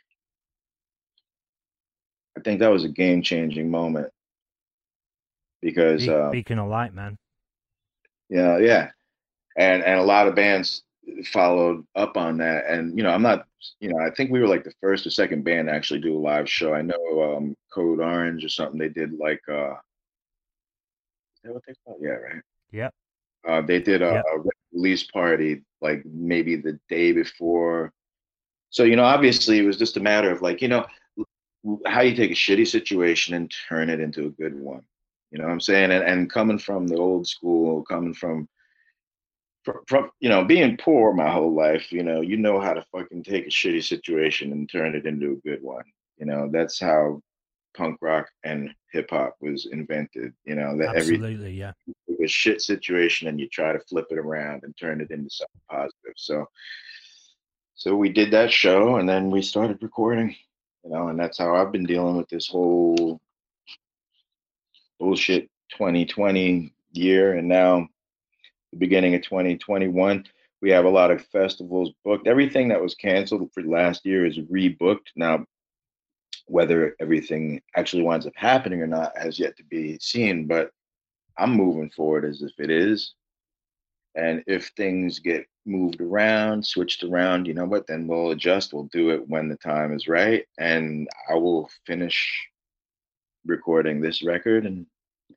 I think that was a game changing moment because, Be- uh, beacon of light, man. you know, yeah. And, and a lot of bands followed up on that. And, you know, I'm not, you know, I think we were like the first or second band to actually do a live show. I know um, Code Orange or something, they did like, uh, is that what they call it? Yeah, right. Yep. Uh, they did a, Yep. a release party like maybe the day before. So, you know, obviously it was just a matter of like, you know, how you take a shitty situation and turn it into a good one. You know what I'm saying? And, and coming from the old school, coming from, from, from, you know, being poor my whole life, you know, you know how to fucking take a shitty situation and turn it into a good one. You know, that's how punk rock and hip hop was invented. You know, that every Absolutely, yeah. a shit situation and you try to flip it around and turn it into something positive. So, so we did that show and then we started recording, you know, and that's how I've been dealing with this whole bullshit twenty twenty year. And now the beginning of twenty twenty-one, we have a lot of festivals booked. Everything that was canceled for last year is rebooked. Now, whether everything actually winds up happening or not has yet to be seen, but I'm moving forward as if it is. And if things get moved around, switched around, you know what, then we'll adjust. We'll do it when the time is right. And I will finish recording this record and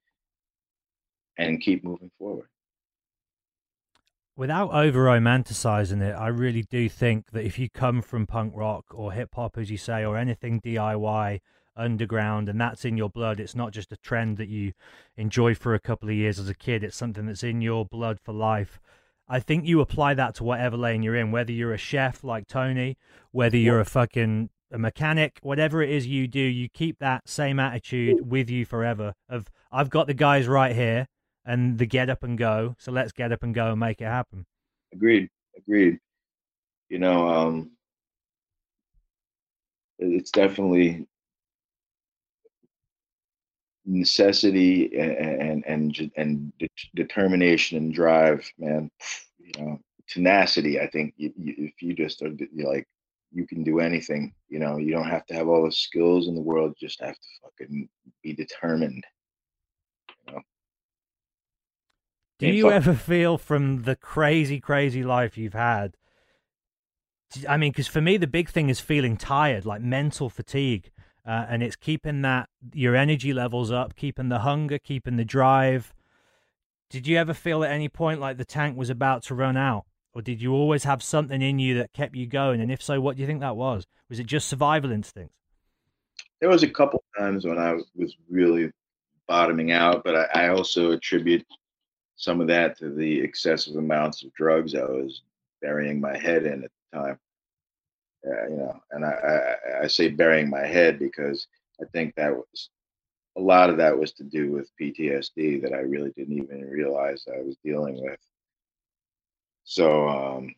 and keep moving forward. Without over romanticizing it, I really do think that if you come from punk rock or hip hop, as you say, or anything D I Y, underground, and that's in your blood, it's not just a trend that you enjoy for a couple of years as a kid, it's something that's in your blood for life. I think you apply that to whatever lane you're in, whether you're a chef like Tony, whether you're a fucking a mechanic, whatever it is you do, you keep that same attitude with you forever of, I've got the guys right here and the get up and go, so let's get up and go and make it happen. Agreed. Agreed. You know, um, it's definitely necessity and and and, and de- determination and drive, man. You know, tenacity. I think you, you, if you just are you're like, you can do anything. You know, you don't have to have all the skills in the world. You just have to fucking be determined. You know. Do Ain't you fuck- ever feel from the crazy, crazy life you've had? I mean, because for me, the big thing is feeling tired, like mental fatigue. Uh, and it's keeping that your energy levels up, keeping the hunger, keeping the drive. Did you ever feel at any point like the tank was about to run out? Or did you always have something in you that kept you going? And if so, what do you think that was? Was it just survival instincts? There was a couple times when I was really bottoming out, but I, I also attribute some of that to the excessive amounts of drugs I was burying my head in at the time. Uh, you know, and I, I, I say burying my head because I think that was a lot of that was to do with P T S D that I really didn't even realize I was dealing with. So, um,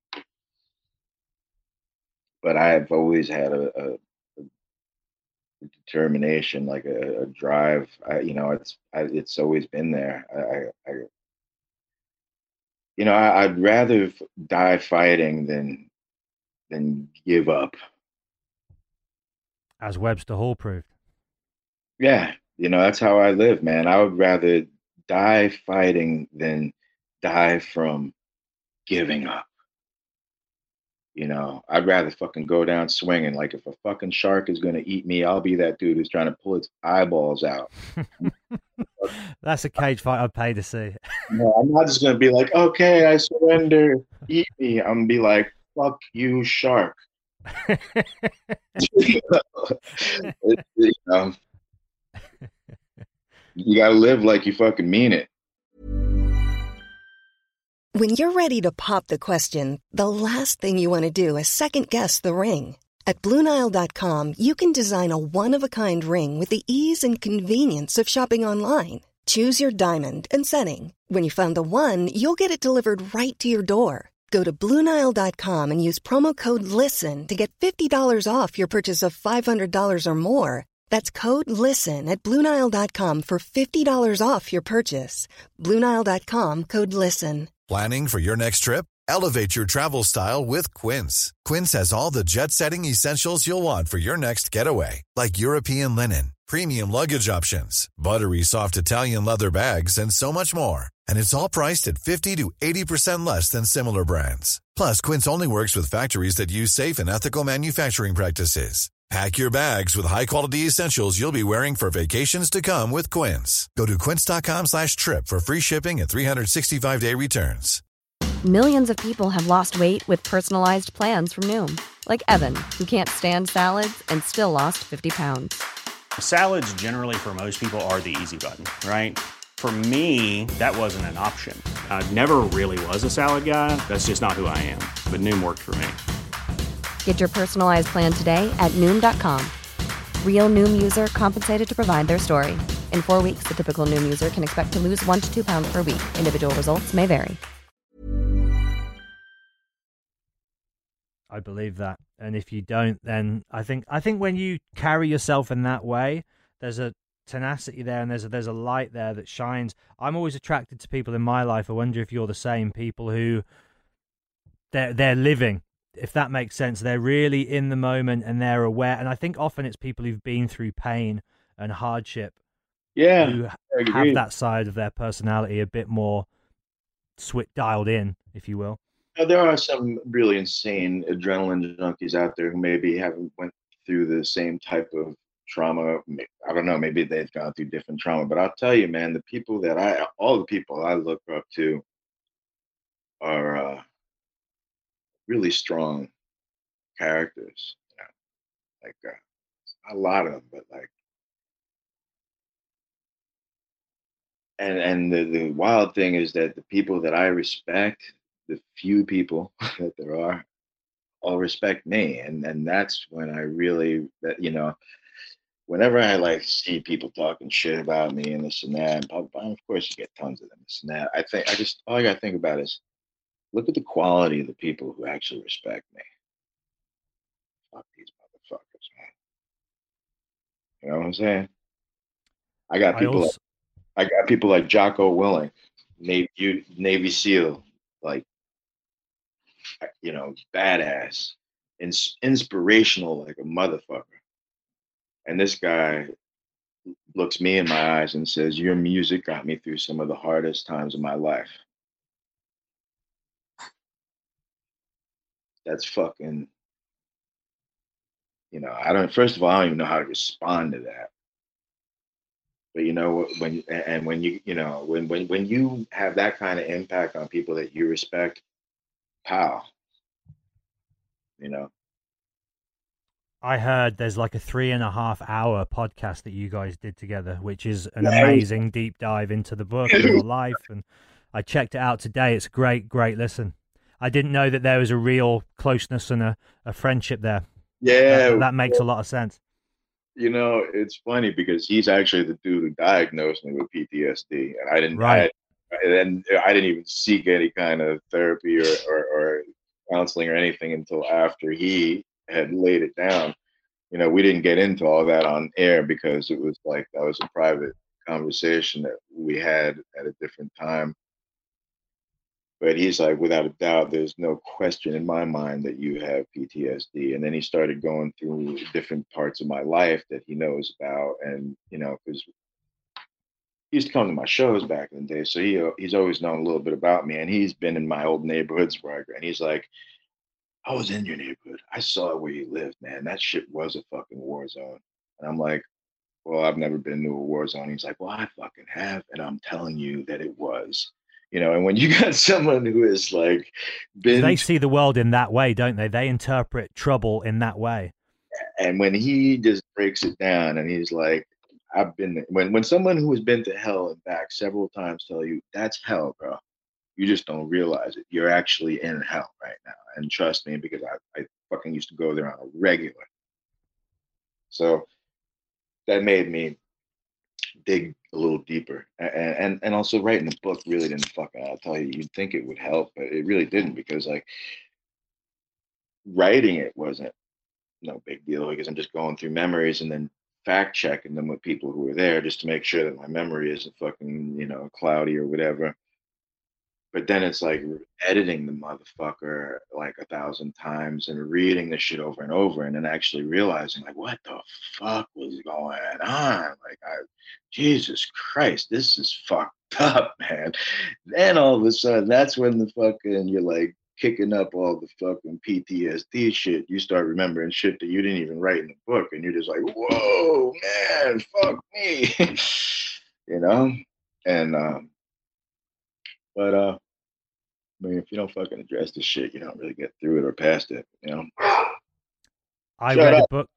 but I have always had a, a, a determination, like a, a drive. I, you know, it's I, it's always been there. I, I, I you know, I, I'd rather f- die fighting than than give up. As Webster Hall proved. Yeah, you know, that's how I live, man. I would rather die fighting than die from giving up. You know, I'd rather fucking go down swinging. Like if a fucking shark is gonna eat me, I'll be that dude who's trying to pull its eyeballs out. That's a cage fight I'd pay to see. No, I'm not just gonna be like, okay, I surrender, eat me. I'm gonna be like, fuck you, shark. you know, you gotta live like you fucking mean it. When you're ready to pop the question, the last thing you want to do is second-guess the ring. At Blue Nile dot com, you can design a one-of-a-kind ring with the ease and convenience of shopping online. Choose your diamond and setting. When you find the one, you'll get it delivered right to your door. Go to Blue Nile dot com and use promo code LISTEN to get fifty dollars off your purchase of five hundred dollars or more. That's code LISTEN at Blue Nile dot com for fifty dollars off your purchase. Blue Nile dot com, code LISTEN. Planning for your next trip? Elevate your travel style with Quince. Quince has all the jet-setting essentials you'll want for your next getaway, like European linen, premium luggage options, buttery soft Italian leather bags, and so much more. And it's all priced at fifty to eighty percent less than similar brands. Plus, Quince only works with factories that use safe and ethical manufacturing practices. Pack your bags with high-quality essentials you'll be wearing for vacations to come with Quince. Go to quince.com slash trip for free shipping and three sixty-five day returns. Millions of people have lost weight with personalized plans from Noom. Like Evan, who can't stand salads and still lost fifty pounds. Salads generally for most people are the easy button, right? For me, that wasn't an option. I never really was a salad guy. That's just not who I am. But Noom worked for me. Get your personalized plan today at Noom dot com. Real Noom user compensated to provide their story. In four weeks, the typical Noom user can expect to lose one to two pounds per week. Individual results may vary. I believe that. And if you don't, then I think I think when you carry yourself in that way, there's a tenacity there and there's a, there's a light there that shines. I'm always attracted to people in my life. I wonder if you're the same. People who they're they're living, if that makes sense. They're really in the moment and they're aware. And I think often it's people who've been through pain and hardship. Yeah, who I agree. have that side of their personality a bit more swit dialed in, if you will. Now, there are some really insane adrenaline junkies out there who maybe haven't went through the same type of trauma. I don't know, maybe they've gone through different trauma, but I'll tell you, man, the people that I, all the people I look up to are uh, really strong characters. You know? Like uh, a lot of them, but like, and and the, the wild thing is that the people that I respect, the few people that there are, all respect me, and and that's when I really, that you know, whenever I like see people talking shit about me and this and that, and of course you get tons of them, this and that. I think I just all I gotta think about is look at the quality of the people who actually respect me. Fuck these motherfuckers, man. You know what I'm saying? I got I people. also, Like, I got people like Jocko Willing, Navy Navy SEAL, like, you know, badass, ins- inspirational like a motherfucker. And this guy looks me in my eyes and says, "Your music got me through some of the hardest times of my life." That's fucking, you know, I don't, first of all, I don't even know how to respond to that. But you know, when, and when you, you know, when, when, when you have that kind of impact on people that you respect, pow, you know. I heard there's like a three and a half hour podcast that you guys did together, which is an Nice. amazing deep dive into the book and your life. And I checked it out today. It's a great, great listen. I didn't know that there was a real closeness and a, a friendship there. Yeah. That, that makes a lot of sense. You know, it's funny because he's actually the dude who diagnosed me with P T S D, and I didn't. Right. I, and I didn't even seek any kind of therapy or, or, or counseling or anything until after he had laid it down. You know, we didn't get into all that on air because it was like that was a private conversation that we had at a different time. But he's like, without a doubt, there's no question in my mind that you have P T S D. And then he started going through different parts of my life that he knows about. And, you know, because he used to come to my shows back in the day. So he he's always known a little bit about me. And he's been in my old neighborhoods where I grew. And he's like, I was in your neighborhood. I saw where you lived, man. That shit was a fucking war zone. And I'm like, well, I've never been to a war zone. He's like, well, I fucking have. And I'm telling you that it was. You know, and when you got someone who is like been, they see the world in that way, don't they? They interpret trouble in that way. And when he just breaks it down and he's like, I've been, when, when someone who has been to hell and back several times tell you that's hell, bro, You just don't realize it. You're actually in hell right now. And trust me, because I, I fucking used to go there on a regular. So that made me dig a little deeper. And and, and also writing the book really didn't fucking, I'll tell you, you'd think it would help, but it really didn't, because like writing it wasn't no big deal, because I'm just going through memories and then fact checking them with people who were there just to make sure that my memory isn't fucking, you know, cloudy or whatever. But then it's like editing the motherfucker like a thousand times and reading the shit over and over, and then actually realizing like, what the fuck was going on? Like, I, Jesus Christ, this is fucked up, man. Then all of a sudden, that's when the fucking, you're like kicking up all the fucking P T S D shit. You start remembering shit that you didn't even write in the book, and you're just like, whoa, man, fuck me, you know? And, um, But uh, I mean, if you don't fucking address this shit, you don't really get through it or past it, you know. I Shut read up. a book.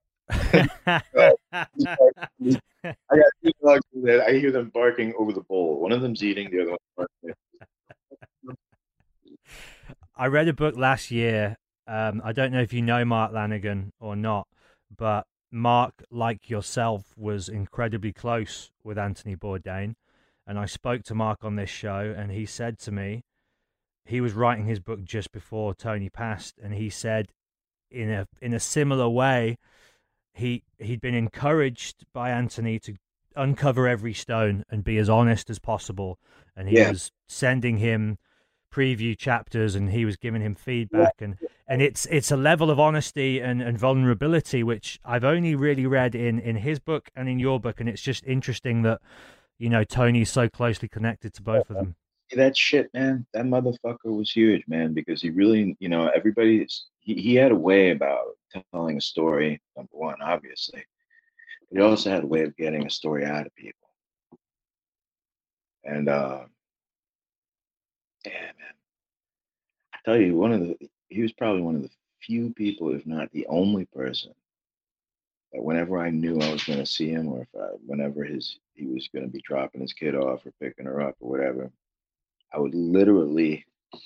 I got two dogs that I hear them barking over the bowl. One of them's eating, the other one's barking. I read a book last year. Um, I don't know if you know Mark Lanigan or not, but Mark, like yourself, was incredibly close with Anthony Bourdain. And I spoke to Mark on this show, and he said to me, he was writing his book just before Tony passed, and he said, in a in a similar way, he he'd been encouraged by Anthony to uncover every stone and be as honest as possible, and he Yeah. was sending him preview chapters, and he was giving him feedback, and and it's it's a level of honesty and, and vulnerability which I've only really read in in his book and in your book, and it's just interesting that, you know, Tony's so closely connected to both of them. That shit, man, that motherfucker was huge, man, because he really, you know, everybody's, he, he had a way about telling a story, number one, obviously. But he also had a way of getting a story out of people. And, uh, yeah, man, I tell you, one of the, he was probably one of the few people, if not the only person, that whenever I knew I was going to see him, or if I, whenever his, he was going to be dropping his kid off or picking her up or whatever, I would literally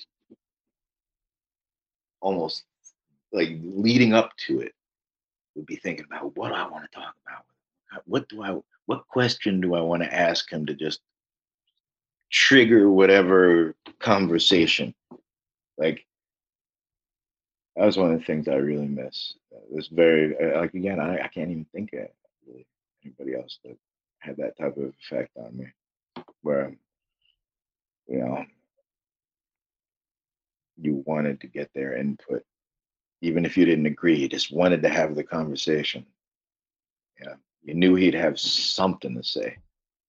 almost like leading up to it would be thinking about, what do I want to talk about? What do I, what question do I want to ask him to just trigger whatever conversation? Like, that was one of the things I really miss. It was very, like, again, I, I can't even think of really anybody else that had that type of effect on me, where, you know, you wanted to get their input, even if you didn't agree, you just wanted to have the conversation. Yeah, you knew he'd have something to say.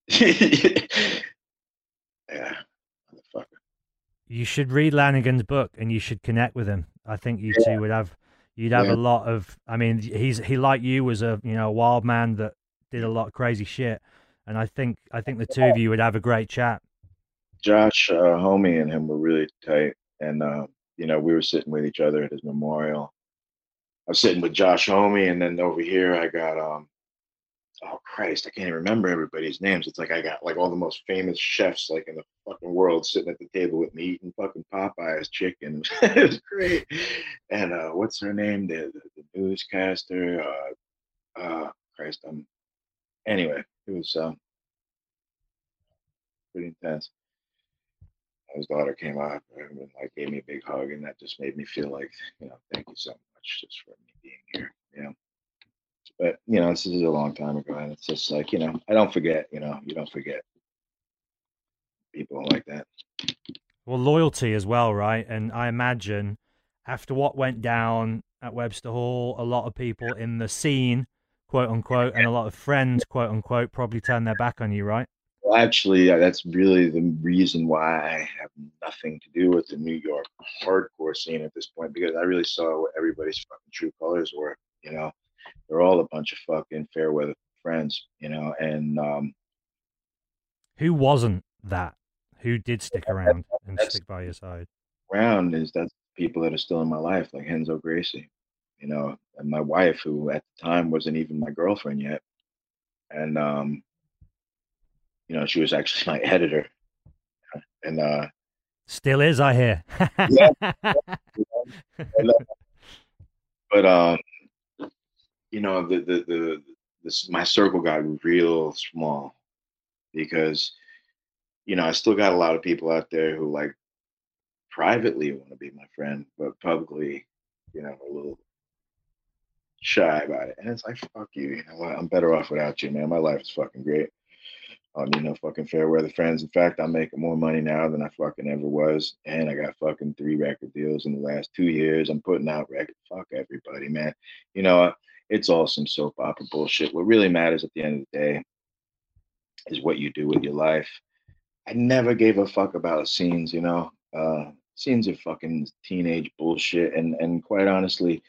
Yeah, motherfucker. You should read Lanigan's book, and you should connect with him. I think you Yeah. two would have, you'd have Yeah. a lot of. I mean, he's he like you was a you know a wild man that did a lot of crazy shit, and I think I think the two of you would have a great chat. Josh, uh, homie, and him were really tight, and uh, you know, we were sitting with each other at his memorial. I was sitting with Josh, homie, and then over here I got um, oh Christ, I can't even remember everybody's names. It's like I got like all the most famous chefs like in the fucking world sitting at the table with me eating fucking Popeye's chicken. It was great. And uh, what's her name? The, the, the newscaster. Uh, uh, Christ, um. Anyway, it was um, pretty intense. His daughter came out and like gave me a big hug, and that just made me feel like, you know, thank you so much just for me being here. You know. But, you know, this is a long time ago, and it's just like, you know, I don't forget, you know, you don't forget people like that. Well, loyalty as well, right? And I imagine after what went down at Webster Hall, a lot of people in the scene, quote unquote, and a lot of friends, quote unquote, probably turned their back on you, right? Well, actually, uh, that's really the reason why I have nothing to do with the New York hardcore scene at this point, because I really saw what everybody's fucking true colors were, you know. They're all a bunch of fucking fair weather friends, you know, and um, who wasn't that? Who did stick around and that's, stick by your side? Around is that's people that are still in my life, like Henzo Gracie, you know, and my wife, who at the time wasn't even my girlfriend yet, and um, you know, she was actually my editor, and uh, Still is, I hear. Yeah. But um, you know, the the the this my circle got real small because you know I still got a lot of people out there who like privately want to be my friend, but publicly, you know, a little shy about it. And it's like, fuck you, you know what? I'm better off without you, man. My life is fucking great. I need no fucking fair weather friends. In fact, I'm making more money now than I fucking ever was. And I got fucking three record deals in the last two years. I'm putting out records. Fuck everybody, man. You know, it's all some soap opera bullshit. What really matters at the end of the day is what you do with your life. I never gave a fuck about scenes, you know. Uh, scenes are fucking teenage bullshit. And and quite honestly,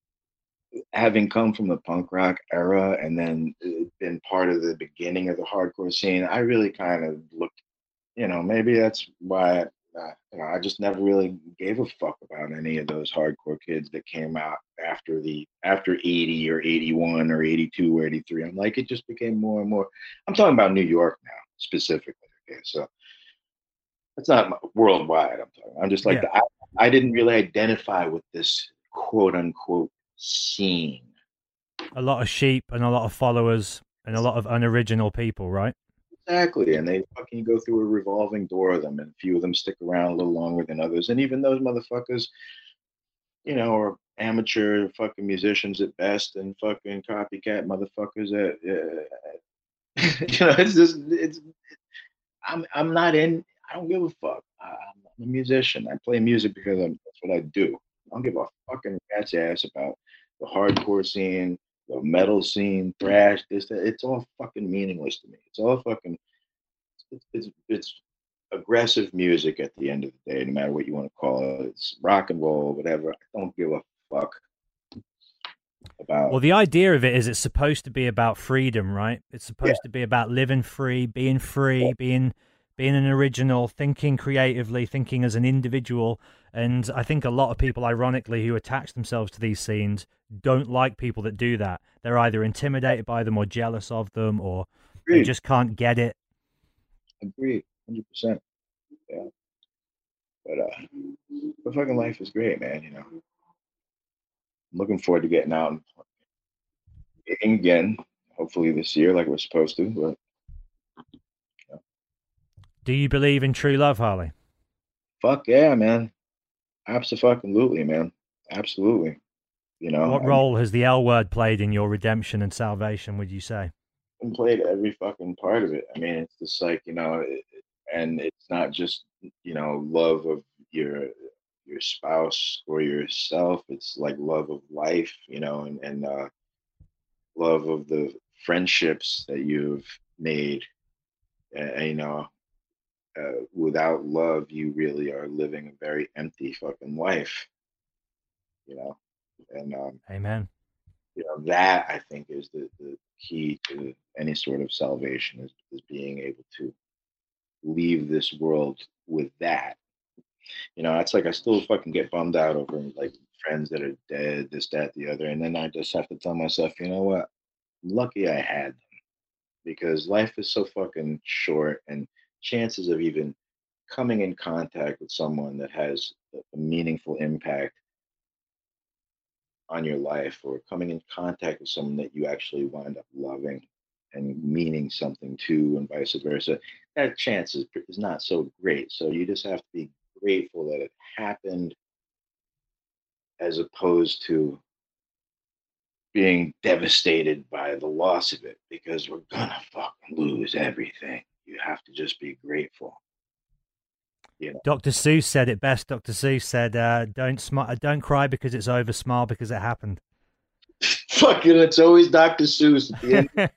having come from the punk rock era and then been part of the beginning of the hardcore scene, I really kind of looked, you know, maybe that's why uh, you know, I just never really gave a fuck about any of those hardcore kids that came out after the after eighty or eighty-one or eighty-two or eighty-three. I'm like, it just became more and more. I'm talking about New York now specifically. Okay, so it's not worldwide. I'm talking. I'm just like Yeah. the, I, I didn't really identify with this quote unquote scene. A lot of sheep and a lot of followers and a lot of unoriginal people, right? Exactly. And they fucking go through a revolving door of them, and a few of them stick around a little longer than others. And even those motherfuckers, you know, are amateur fucking musicians at best and fucking copycat motherfuckers at, uh, you know, it's just, it's, I'm, I'm not in, I don't give a fuck. I'm a musician. I play music because I'm, that's what I do. I don't give a fucking rat's ass about the hardcore scene, the metal scene, thrash, this, that. It's all fucking meaningless to me. It's all fucking, it's, it's, it's aggressive music at the end of the day, no matter what you want to call it. It's rock and roll, whatever. I don't give a fuck about. Well, the idea of it is it's supposed to be about freedom, right? It's supposed Yeah. to be about living free, being free, being being an original, thinking creatively, thinking as an individual. And I think a lot of people, ironically, who attach themselves to these scenes don't like people that do that. They're either intimidated by them or jealous of them, or they Agreed. just can't get it. Agreed, one hundred percent. Yeah. But uh, the fucking life is great, man. You know, I'm looking forward to getting out and gigging again, hopefully this year, like we're supposed to. But Do you believe in true love, Harley? fuck yeah, man. Absolutely, man. Absolutely. You know, What I role has the L word played in your redemption and salvation, would you say? mean, played every fucking part of it. I mean, it's just like, you know, it, and it's not just, you know, love of your your spouse or yourself. It's like love of life, you know, and, and uh, love of the friendships that you've made. And, you know, uh, without love, you really are living a very empty fucking life, you know. And um, Amen. you know, that I think is the, the key to any sort of salvation is, is being able to leave this world with that. You know, it's like I still fucking get bummed out over like friends that are dead, this, that, the other. And then I just have to tell myself, you know what? I'm lucky I had them, because life is so fucking short, and chances of even coming in contact with someone that has a meaningful impact on your life, or coming in contact with someone that you actually wind up loving and meaning something to, and vice versa, that chance is, is not so great. So you just have to be grateful that it happened, as opposed to being devastated by the loss of it, because we're gonna fucking lose everything. You have to just be grateful. You know, Doctor Seuss said it best. Doctor Seuss said, uh, "Don't smile, don't cry because it's over. Smile because it happened." fucking, it's always Doctor Seuss at the end.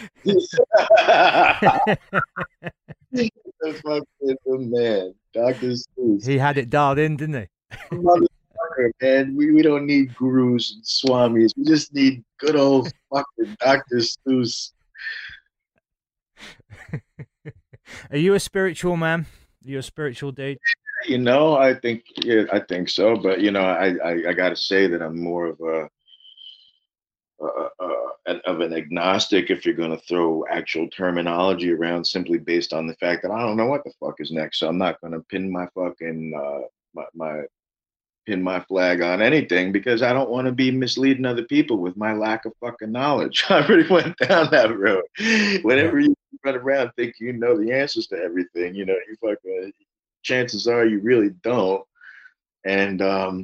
The fucking the man, Doctor Seuss. He had it dialed in, didn't he? Motherfucker, man. We, we don't need gurus and swamis. We just need good old fucking Doctor Seuss. Are you a spiritual man? Are you a spiritual dude? You know, I think yeah, I think so. But you know, I I, I got to say that I'm more of a, a, a of an agnostic if you're going to throw actual terminology around simply based on the fact that I don't know what the fuck is next. So I'm not going to pin my fucking uh, my, my pin my flag on anything because I don't want to be misleading other people with my lack of fucking knowledge. I already went down that road. Whenever you run around thinking you know the answers to everything, you know, you fucking chances are you really don't. And um,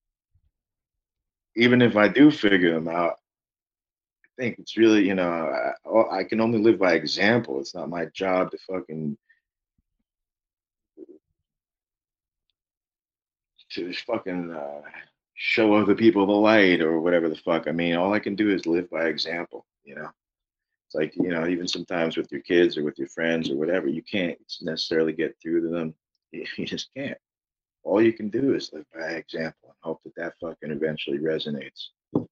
even if I do figure them out, I think it's really, you know, I, I can only live by example. It's not my job to fucking to fucking uh, show other people the light or whatever the fuck. I mean, all I can do is live by example. You know, it's like, you know, even sometimes with your kids or with your friends or whatever, you can't necessarily get through to them. You just can't. All you can do is live by example and hope that that fucking eventually resonates.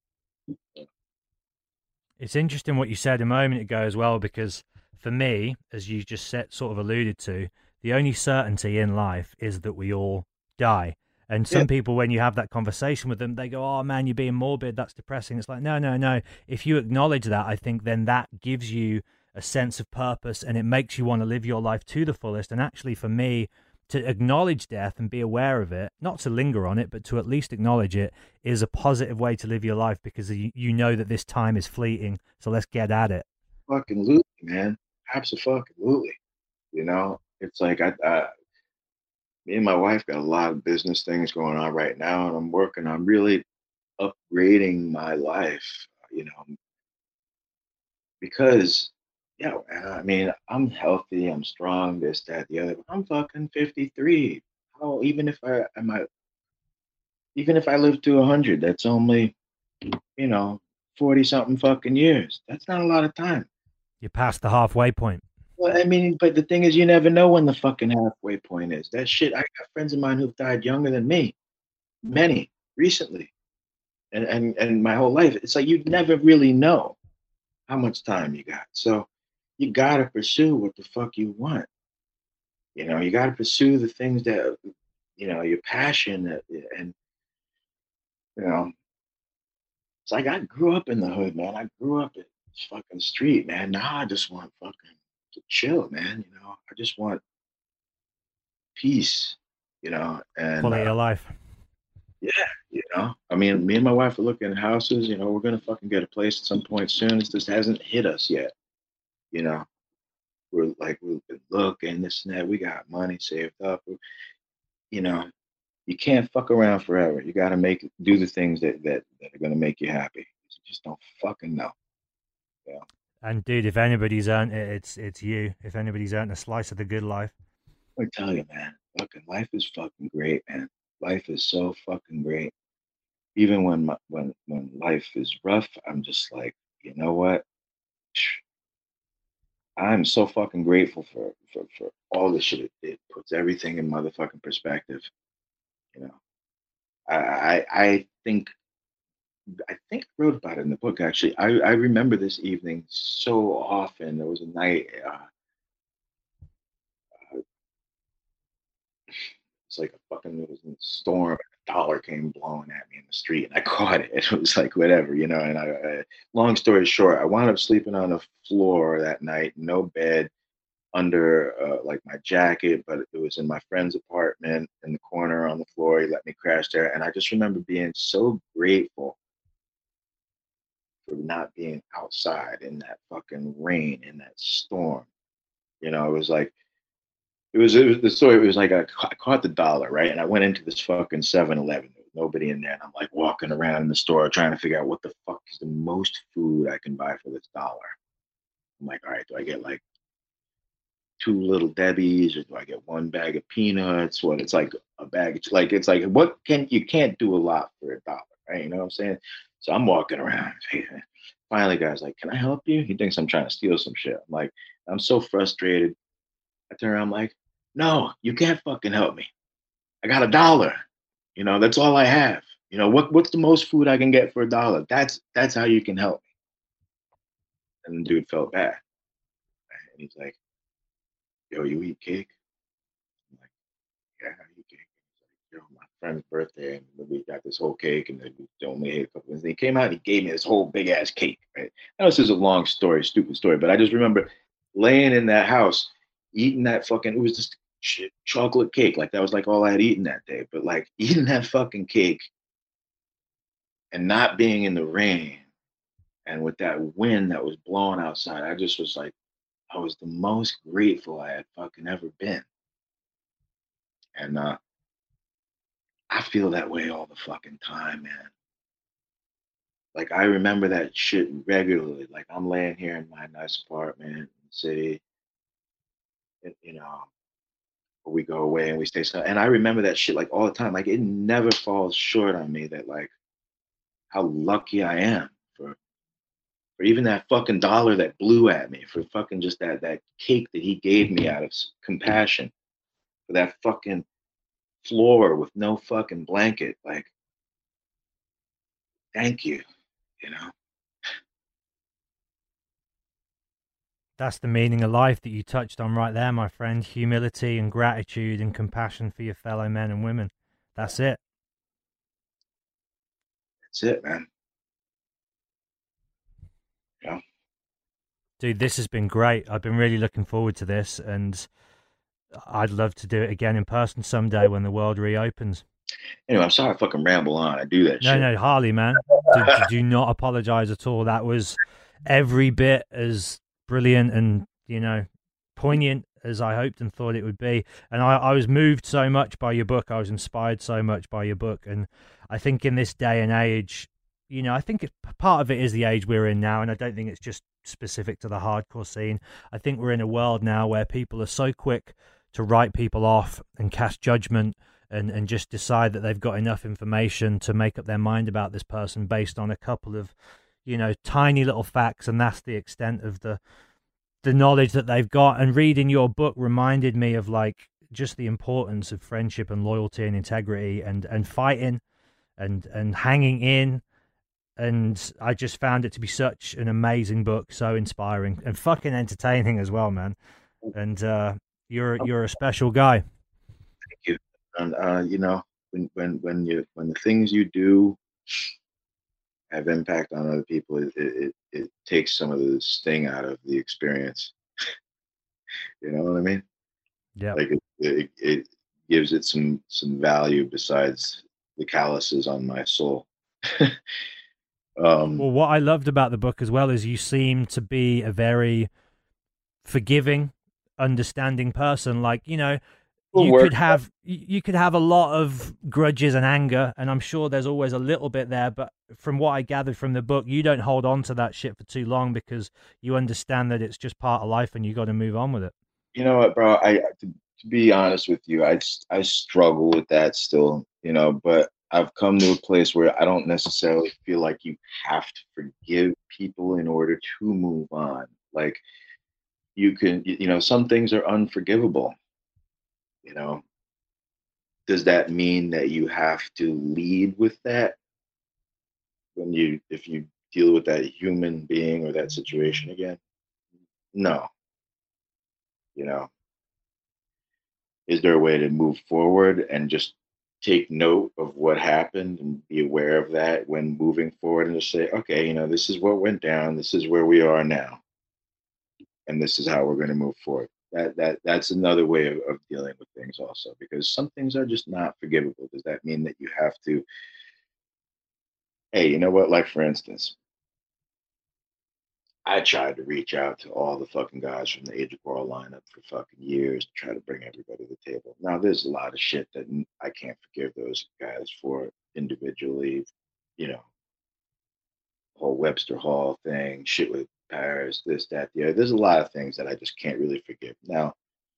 It's interesting what you said a moment ago as well, because for me, as you just said, sort of alluded to, the only certainty in life is that we all die. And some yeah. people, when you have that conversation with them, they go, oh, man, you're being morbid. That's depressing. It's like, no, no, no. If you acknowledge that, I think then that gives you a sense of purpose and it makes you want to live your life to the fullest. And actually, for me, to acknowledge death and be aware of it, not to linger on it, but to at least acknowledge it, is a positive way to live your life because you, you know that this time is fleeting. So let's get at it. Fucking absolutely, man. Absolutely. You know, it's like I, I, me and my wife got a lot of business things going on right now, and I'm working on really upgrading my life, you know, because yeah, I mean, I'm healthy, I'm strong, this, that, the other. But I'm fucking fifty-three. How even if I I might even if I live to a hundred, that's only, you know, forty something fucking years. That's not a lot of time. You're past the halfway point. Well, I mean, but the thing is, you never know when the fucking halfway point is. That shit. I got friends of mine who've died younger than me, many recently, and and and my whole life. It's like you never really know how much time you got. So you gotta pursue what the fuck you want. You know, you gotta pursue the things that, you know, your passion and, you know, it's like I grew up in the hood, man. I grew up in this fucking street, man. Now I just want fucking to chill, man. You know, I just want peace, you know, and quality uh, of life. Yeah, you know, I mean, me and my wife are looking at houses. You know, we're gonna fucking get a place at some point soon. It just hasn't hit us yet. You know, we're like we've been looking this and that. We got money saved up. You know, you can't fuck around forever. You got to make do the things that that that are gonna make you happy. You just don't fucking know. Yeah. And dude, if anybody's earned it, it's it's you. If anybody's earned a slice of the good life, I tell you, man, fucking life is fucking great, man. Life is so fucking great. Even when my, when when life is rough, I'm just like, you know what? I'm so fucking grateful for for for all the shit it, it puts everything in motherfucking perspective. You know, I I, I think. I think I wrote about it in the book, actually. I, I remember this evening so often. There was a night, uh, uh, it's like a fucking, it was a storm. A dollar came blowing at me in the street, and I caught it. It was like, whatever, you know. And I, I long story short, I wound up sleeping on the floor that night, no bed, under uh, like my jacket, but it was in my friend's apartment in the corner on the floor. He let me crash there. And I just remember being so grateful for not being outside in that fucking rain, in that storm. You know, it was like, it was, it was the story. It was like I, ca- I caught the dollar, right? And I went into this fucking seven eleven. There was nobody in there. And I'm like walking around in the store trying to figure out what the fuck is the most food I can buy for this dollar. I'm like, all right, do I get like two little Debbie's or do I get one bag of peanuts? What it's like a bag, it's like, it's like, what can, you can't do a lot for a dollar, right? You know what I'm saying? So I'm walking around. Finally, guy's like, can I help you? He thinks I'm trying to steal some shit. I'm like, I'm so frustrated. I turn around, I'm like, no, you can't fucking help me. I got a dollar. You know, that's all I have. You know, what what's the most food I can get for a dollar? That's that's how you can help me. And the dude felt bad. And he's like, yo, you eat cake? I'm like, yeah, I eat cake. He's like, yo, my friend's birthday, and we got this whole cake, and then we only ate a couple of things. He came out and he gave me this whole big ass cake. Right? I know this is a long story, stupid story, but I just remember laying in that house, eating that fucking. It was just ch- chocolate cake. Like that was like all I had eaten that day. But like eating that fucking cake and not being in the rain, and with that wind that was blowing outside, I just was like, I was the most grateful I had fucking ever been. And uh, I feel that way all the fucking time, man. Like I remember that shit regularly. Like I'm laying here in my nice apartment in the city, and, you know, we go away and we stay so. And I remember that shit like all the time. Like it never falls short on me that like how lucky I am for for even that fucking dollar that blew at me, for fucking just that that cake that he gave me out of compassion, for that fucking floor with no fucking blanket. Like, thank you, you know. That's the meaning of life that you touched on right there, my friend. Humility and gratitude and compassion for your fellow men and women. That's it. That's it, man. Yeah. Dude, this has been great. I've been really looking forward to this, and I'd love to do it again in person someday when the world reopens. Anyway, I'm sorry I fucking ramble on. I do that no, shit. No, no, Harley, man. do, do not apologize at all. That was every bit as brilliant and, you know, poignant as I hoped and thought it would be. And I, I was moved so much by your book. I was inspired so much by your book. And I think in this day and age, you know, I think it's, part of it is the age we're in now. And I don't think it's just specific to the hardcore scene. I think we're in a world now where people are so quick to write people off and cast judgment and, and just decide that they've got enough information to make up their mind about this person based on a couple of, you know, tiny little facts. And that's the extent of the the knowledge that they've got. And reading your book reminded me of like just the importance of friendship and loyalty and integrity and, and fighting and, and hanging in. And I just found it to be such an amazing book, so inspiring and fucking entertaining as well, man. And uh, you're you're a special guy. Thank you. And uh, you know, when when when you when the things you do have impact on other people, it it, it takes some of the sting out of the experience. You know what I mean? Yeah. Like it, it it gives it some some value besides the calluses on my soul. Um, well, what I loved about the book as well is you seem to be a very forgiving, understanding person. Like, you know, you work. could have you could have a lot of grudges and anger, and I'm sure there's always a little bit there. But from what I gathered from the book, you don't hold on to that shit for too long because you understand that it's just part of life, and you got to move on with it. You know what, bro? I to, to be honest with you, I I struggle with that still. You know, but I've come to a place where I don't necessarily feel like you have to forgive people in order to move on. Like you can, you know, some things are unforgivable. You know, does that mean that you have to lead with that when you, if you deal with that human being or that situation again? No. You know, is there a way to move forward and just take note of what happened and be aware of that when moving forward and just say, okay, you know, this is what went down. This is where we are now. And this is how we're going to move forward. That that that's another way of, of dealing with things also, because some things are just not forgivable. Does that mean that you have to, hey, you know what? Like for instance, I tried to reach out to all the fucking guys from the Age of Quarrel lineup for fucking years to try to bring everybody to the table. Now, there's a lot of shit that I can't forgive those guys for individually, you know, whole Webster Hall thing, shit with Paris, this, that, the other. There's a lot of things that I just can't really forgive. Now,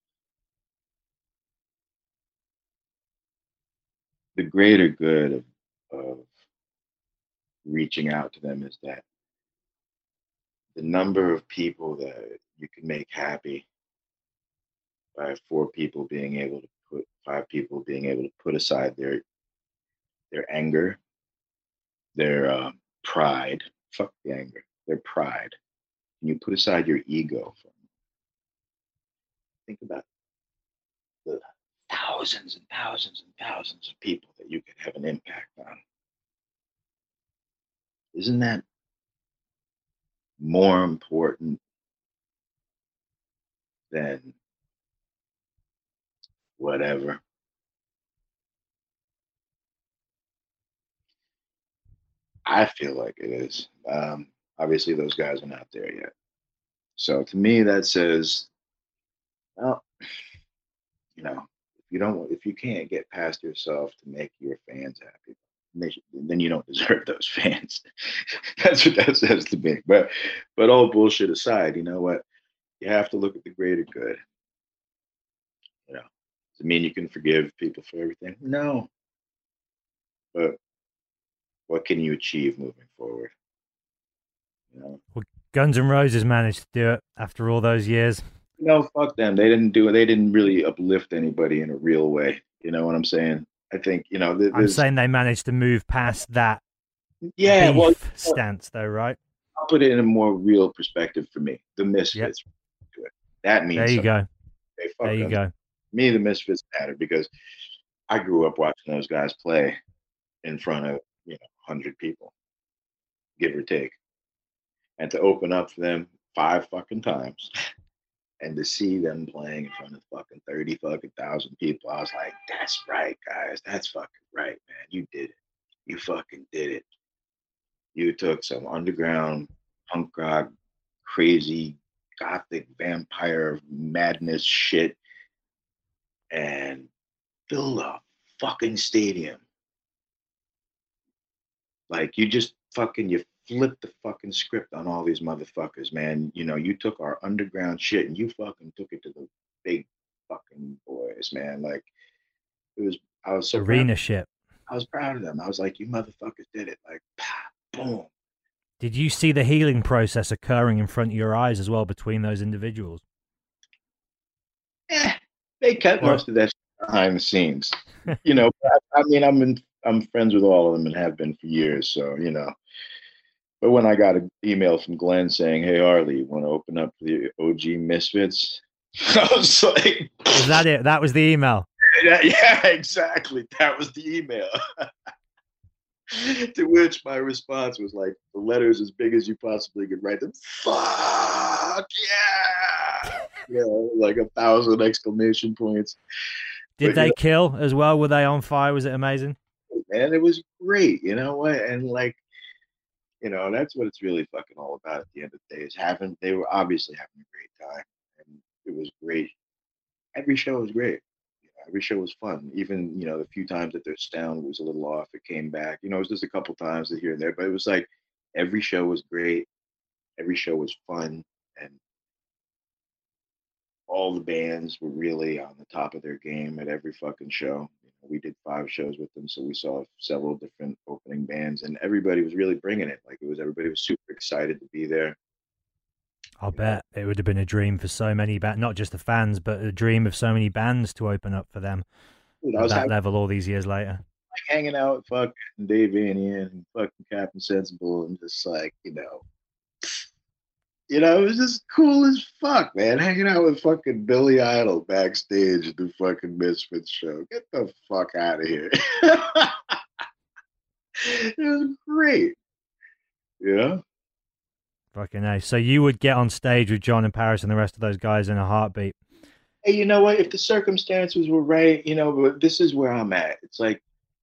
the greater good of, of reaching out to them is that the number of people that you can make happy by four people being able to put five people being able to put aside their their anger, their uh, pride. Fuck the anger, their pride. And you put aside your ego for them. Think about the thousands and thousands and thousands of people that you could have an impact on. Isn't that more important than whatever? I feel like it is. Um, obviously, those guys are not there yet. So to me, that says, well, you know, if you don't, if you can't get past yourself to make your fans happy, then you don't deserve those fans. That's what that says to me. But, but all bullshit aside, you know what? You have to look at the greater good. You know, does it mean you can forgive people for everything? No. But what can you achieve moving forward? You know? Well, Guns N' Roses managed to do it after all those years. No, fuck them. They didn't do it. They didn't really uplift anybody in a real way. You know what I'm saying? I think, you know, I'm saying they managed to move past that yeah, beef well, stance, though, right? I'll put it in a more real perspective for me. The Misfits yep. do it. That means there you something. go. Hey, there you them. go. Me, the Misfits matter because I grew up watching those guys play in front of, you know, one hundred people, give or take. And to open up for them five fucking times and to see them playing in front of fucking thirty fucking thousand people, I was like, that's right, guys. That's fucking right, man. You did it. You fucking did it. You took some underground punk rock, crazy, gothic, vampire madness shit and filled a fucking stadium. Like, you just fucking, you flipped the fucking script on all these motherfuckers, man. You know, you took our underground shit and you fucking took it to the big fucking boys, man. Like, it was, I was so arena proud. shit. I was proud of them. I was like, you motherfuckers did it. Like, boom. Did you see the healing process occurring in front of your eyes as well between those individuals? Yeah, they cut well, most of that shit behind the scenes. You know, I, I mean, I'm in, I'm friends with all of them and have been for years. So, you know, but when I got an email from Glenn saying, hey, Harley, you want to open up for the O G Misfits? I was like, is that it? That was the email. Yeah, yeah, exactly. That was the email. To which my response was like, the letters as big as you possibly could write them. Fuck yeah! You know, like a thousand exclamation points. Did but, they you know, kill as well? Were they on fire? Was it amazing? Man, it was great. You know what? And like, you know, that's what it's really fucking all about at the end of the day is having, they were obviously having a great time. And it was great. Every show was great. Every show was fun. Even, you know, the few times that their sound was a little off, it came back. You know, it was just a couple times here and there, but it was like every show was great. Every show was fun. And all the bands were really on the top of their game at every fucking show. You know, we did five shows with them, so we saw several different opening bands, and everybody was really bringing it. Like, it was, everybody was super excited to be there. I'll bet it would have been a dream for so many bands, not just the fans, but a dream of so many bands to open up for them Dude, at that having, level all these years later. Like hanging out with fucking Dave Vanian and fucking Captain Sensible and just like, you know, you know, it was just cool as fuck, man. Hanging out with fucking Billy Idol backstage at the fucking Misfits show. Get the fuck out of here. It was great. You know? Fucking nice. So you would get on stage with John and Paris and the rest of those guys in a heartbeat. Hey, you know what? If the circumstances were right, you know, but this is where I'm at. It's like,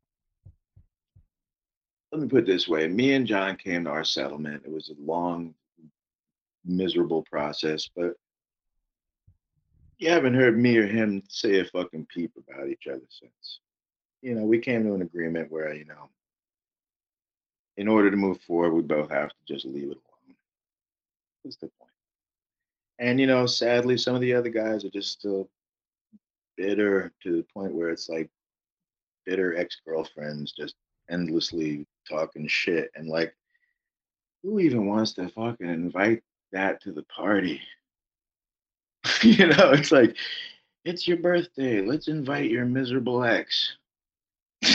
let me put it this way. Me and John came to our settlement. It was a long, miserable process, but you haven't heard me or him say a fucking peep about each other since. You know, we came to an agreement where, you know, in order to move forward, we both have to just leave it alone. That's the point. And, you know, sadly, some of the other guys are just still bitter to the point where it's like bitter ex-girlfriends just endlessly talking shit. And like, who even wants to fucking invite that to the party? You know, it's like, it's your birthday. Let's invite your miserable ex.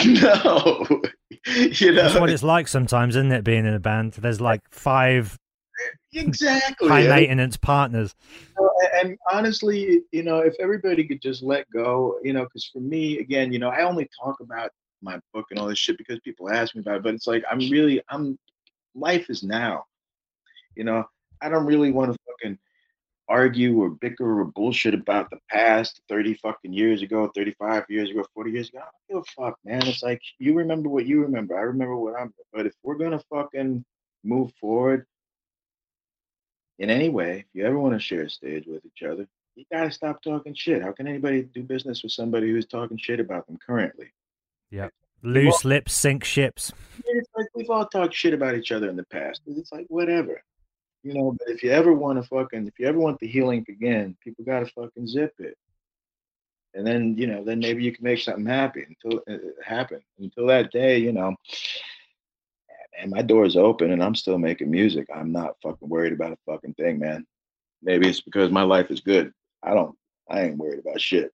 No. You know, that's what it's like sometimes, isn't it, being in a band? There's like five Exactly. High I mean, maintenance partners. and honestly, you know, if everybody could just let go, you know, because for me, again, you know, I only talk about my book and all this shit because people ask me about it, but it's like, I'm really, I'm, life is now, you know, I don't really want to fucking argue or bicker or bullshit about the past thirty fucking years ago, thirty-five years ago, forty years ago. I don't give a fuck, man. It's like, you remember what you remember. I remember what I'm, but if we're going to fucking move forward in any way, if you ever want to share a stage with each other, you gotta stop talking shit. How can anybody do business with somebody who's talking shit about them currently? Yeah. Loose lips sink ships. It's like we've all talked shit about each other in the past. It's like whatever. You know, but if you ever want to fucking, if you ever want the healing again, people gotta fucking zip it. And then, you know, then maybe you can make something happen until it happen. Until that day, you know, and my door's open and I'm still making music. I'm not fucking worried about a fucking thing, man. Maybe it's because my life is good. I don't, I ain't worried about shit.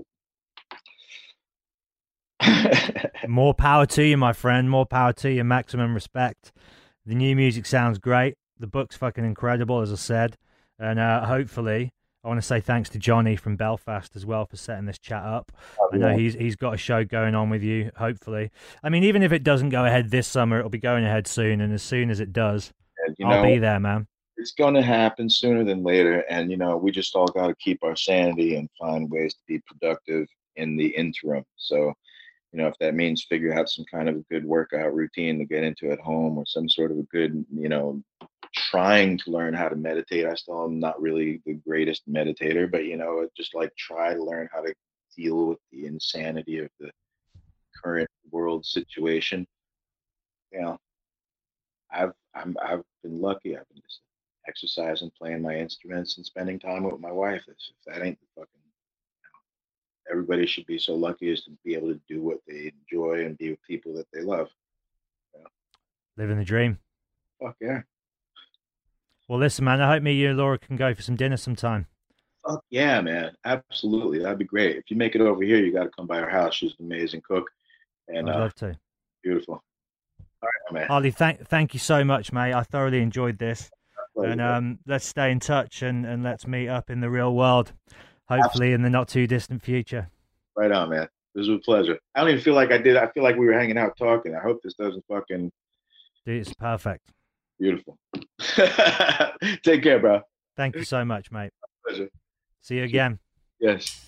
More power to you, my friend. More power to you. Maximum respect. The new music sounds great. The book's fucking incredible, as I said. And uh, hopefully, I want to say thanks to Johnny from Belfast as well for setting this chat up. Oh, I know yeah. he's he's got a show going on with you, hopefully. I mean, even if it doesn't go ahead this summer, it'll be going ahead soon. And as soon as it does, and, you I'll know, be there, man. It's going to happen sooner than later. And, you know, we just all got to keep our sanity and find ways to be productive in the interim. So, you know, if that means figure out some kind of a good workout routine to get into at home or some sort of a good, you know, trying to learn how to meditate. I still am not really the greatest meditator, but, you know, just like try to learn how to deal with the insanity of the current world situation. You know, I've, I'm, I've been lucky. I've been just exercising, playing my instruments and spending time with my wife. If, if that ain't the fucking, everybody should be so lucky as to be able to do what they enjoy and be with people that they love. You know? Living the dream. Fuck yeah. Well, listen, man, I hope me, you, and Laura can go for some dinner sometime. Fuck yeah, man. Absolutely. That'd be great. If you make it over here, you got to come by our house. She's an amazing cook. And, I'd uh, love to. Beautiful. All right, man. Harley, thank, thank you so much, mate. I thoroughly enjoyed this. And um, let's stay in touch and, and let's meet up in the real world. Hopefully Absolutely. In the not too distant future. Right on, man. This was a pleasure. I don't even feel like I did. I feel like we were hanging out talking. I hope this doesn't fucking. Dude, it's perfect. Beautiful. Take care, bro. Thank you so much, mate. My pleasure. See you again. Yes.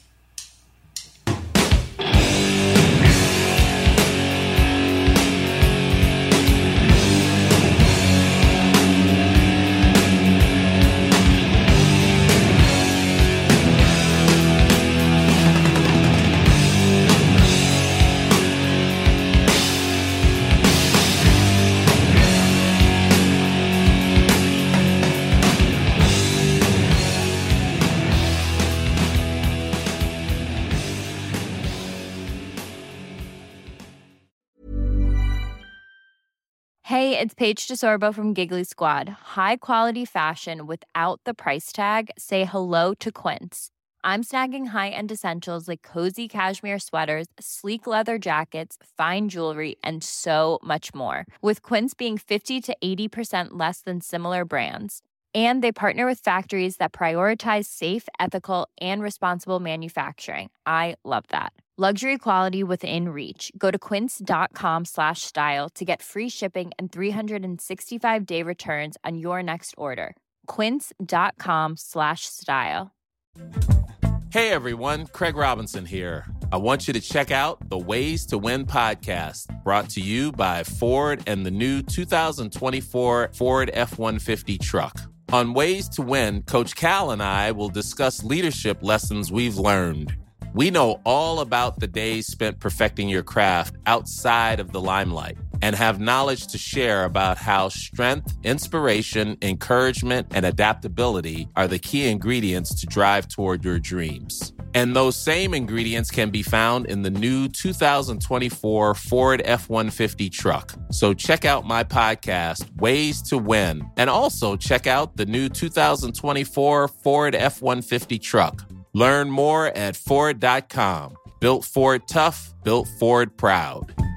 Hey, it's Paige DeSorbo from Giggly Squad. High quality fashion without the price tag. Say hello to Quince. I'm snagging high-end essentials like cozy cashmere sweaters, sleek leather jackets, fine jewelry, and so much more. With Quince being fifty to eighty percent less than similar brands. And they partner with factories that prioritize safe, ethical, and responsible manufacturing. I love that. Luxury quality within reach. Go to quince.com slash style to get free shipping and three sixty-five day returns on your next order. Quince.com slash style. Hey everyone, Craig Robinson here. I want you to check out the Ways to Win podcast, brought to you by Ford and the new two thousand twenty-four Ford F one fifty truck. On Ways to Win, Coach Cal and I will discuss leadership lessons we've learned. We know all about the days spent perfecting your craft outside of the limelight and have knowledge to share about how strength, inspiration, encouragement, and adaptability are the key ingredients to drive toward your dreams. And those same ingredients can be found in the new two thousand twenty-four Ford F one fifty truck. So check out my podcast, Ways to Win, and also check out the new two thousand twenty-four Ford F one fifty truck. Learn more at Ford dot com. Built Ford tough, built Ford proud.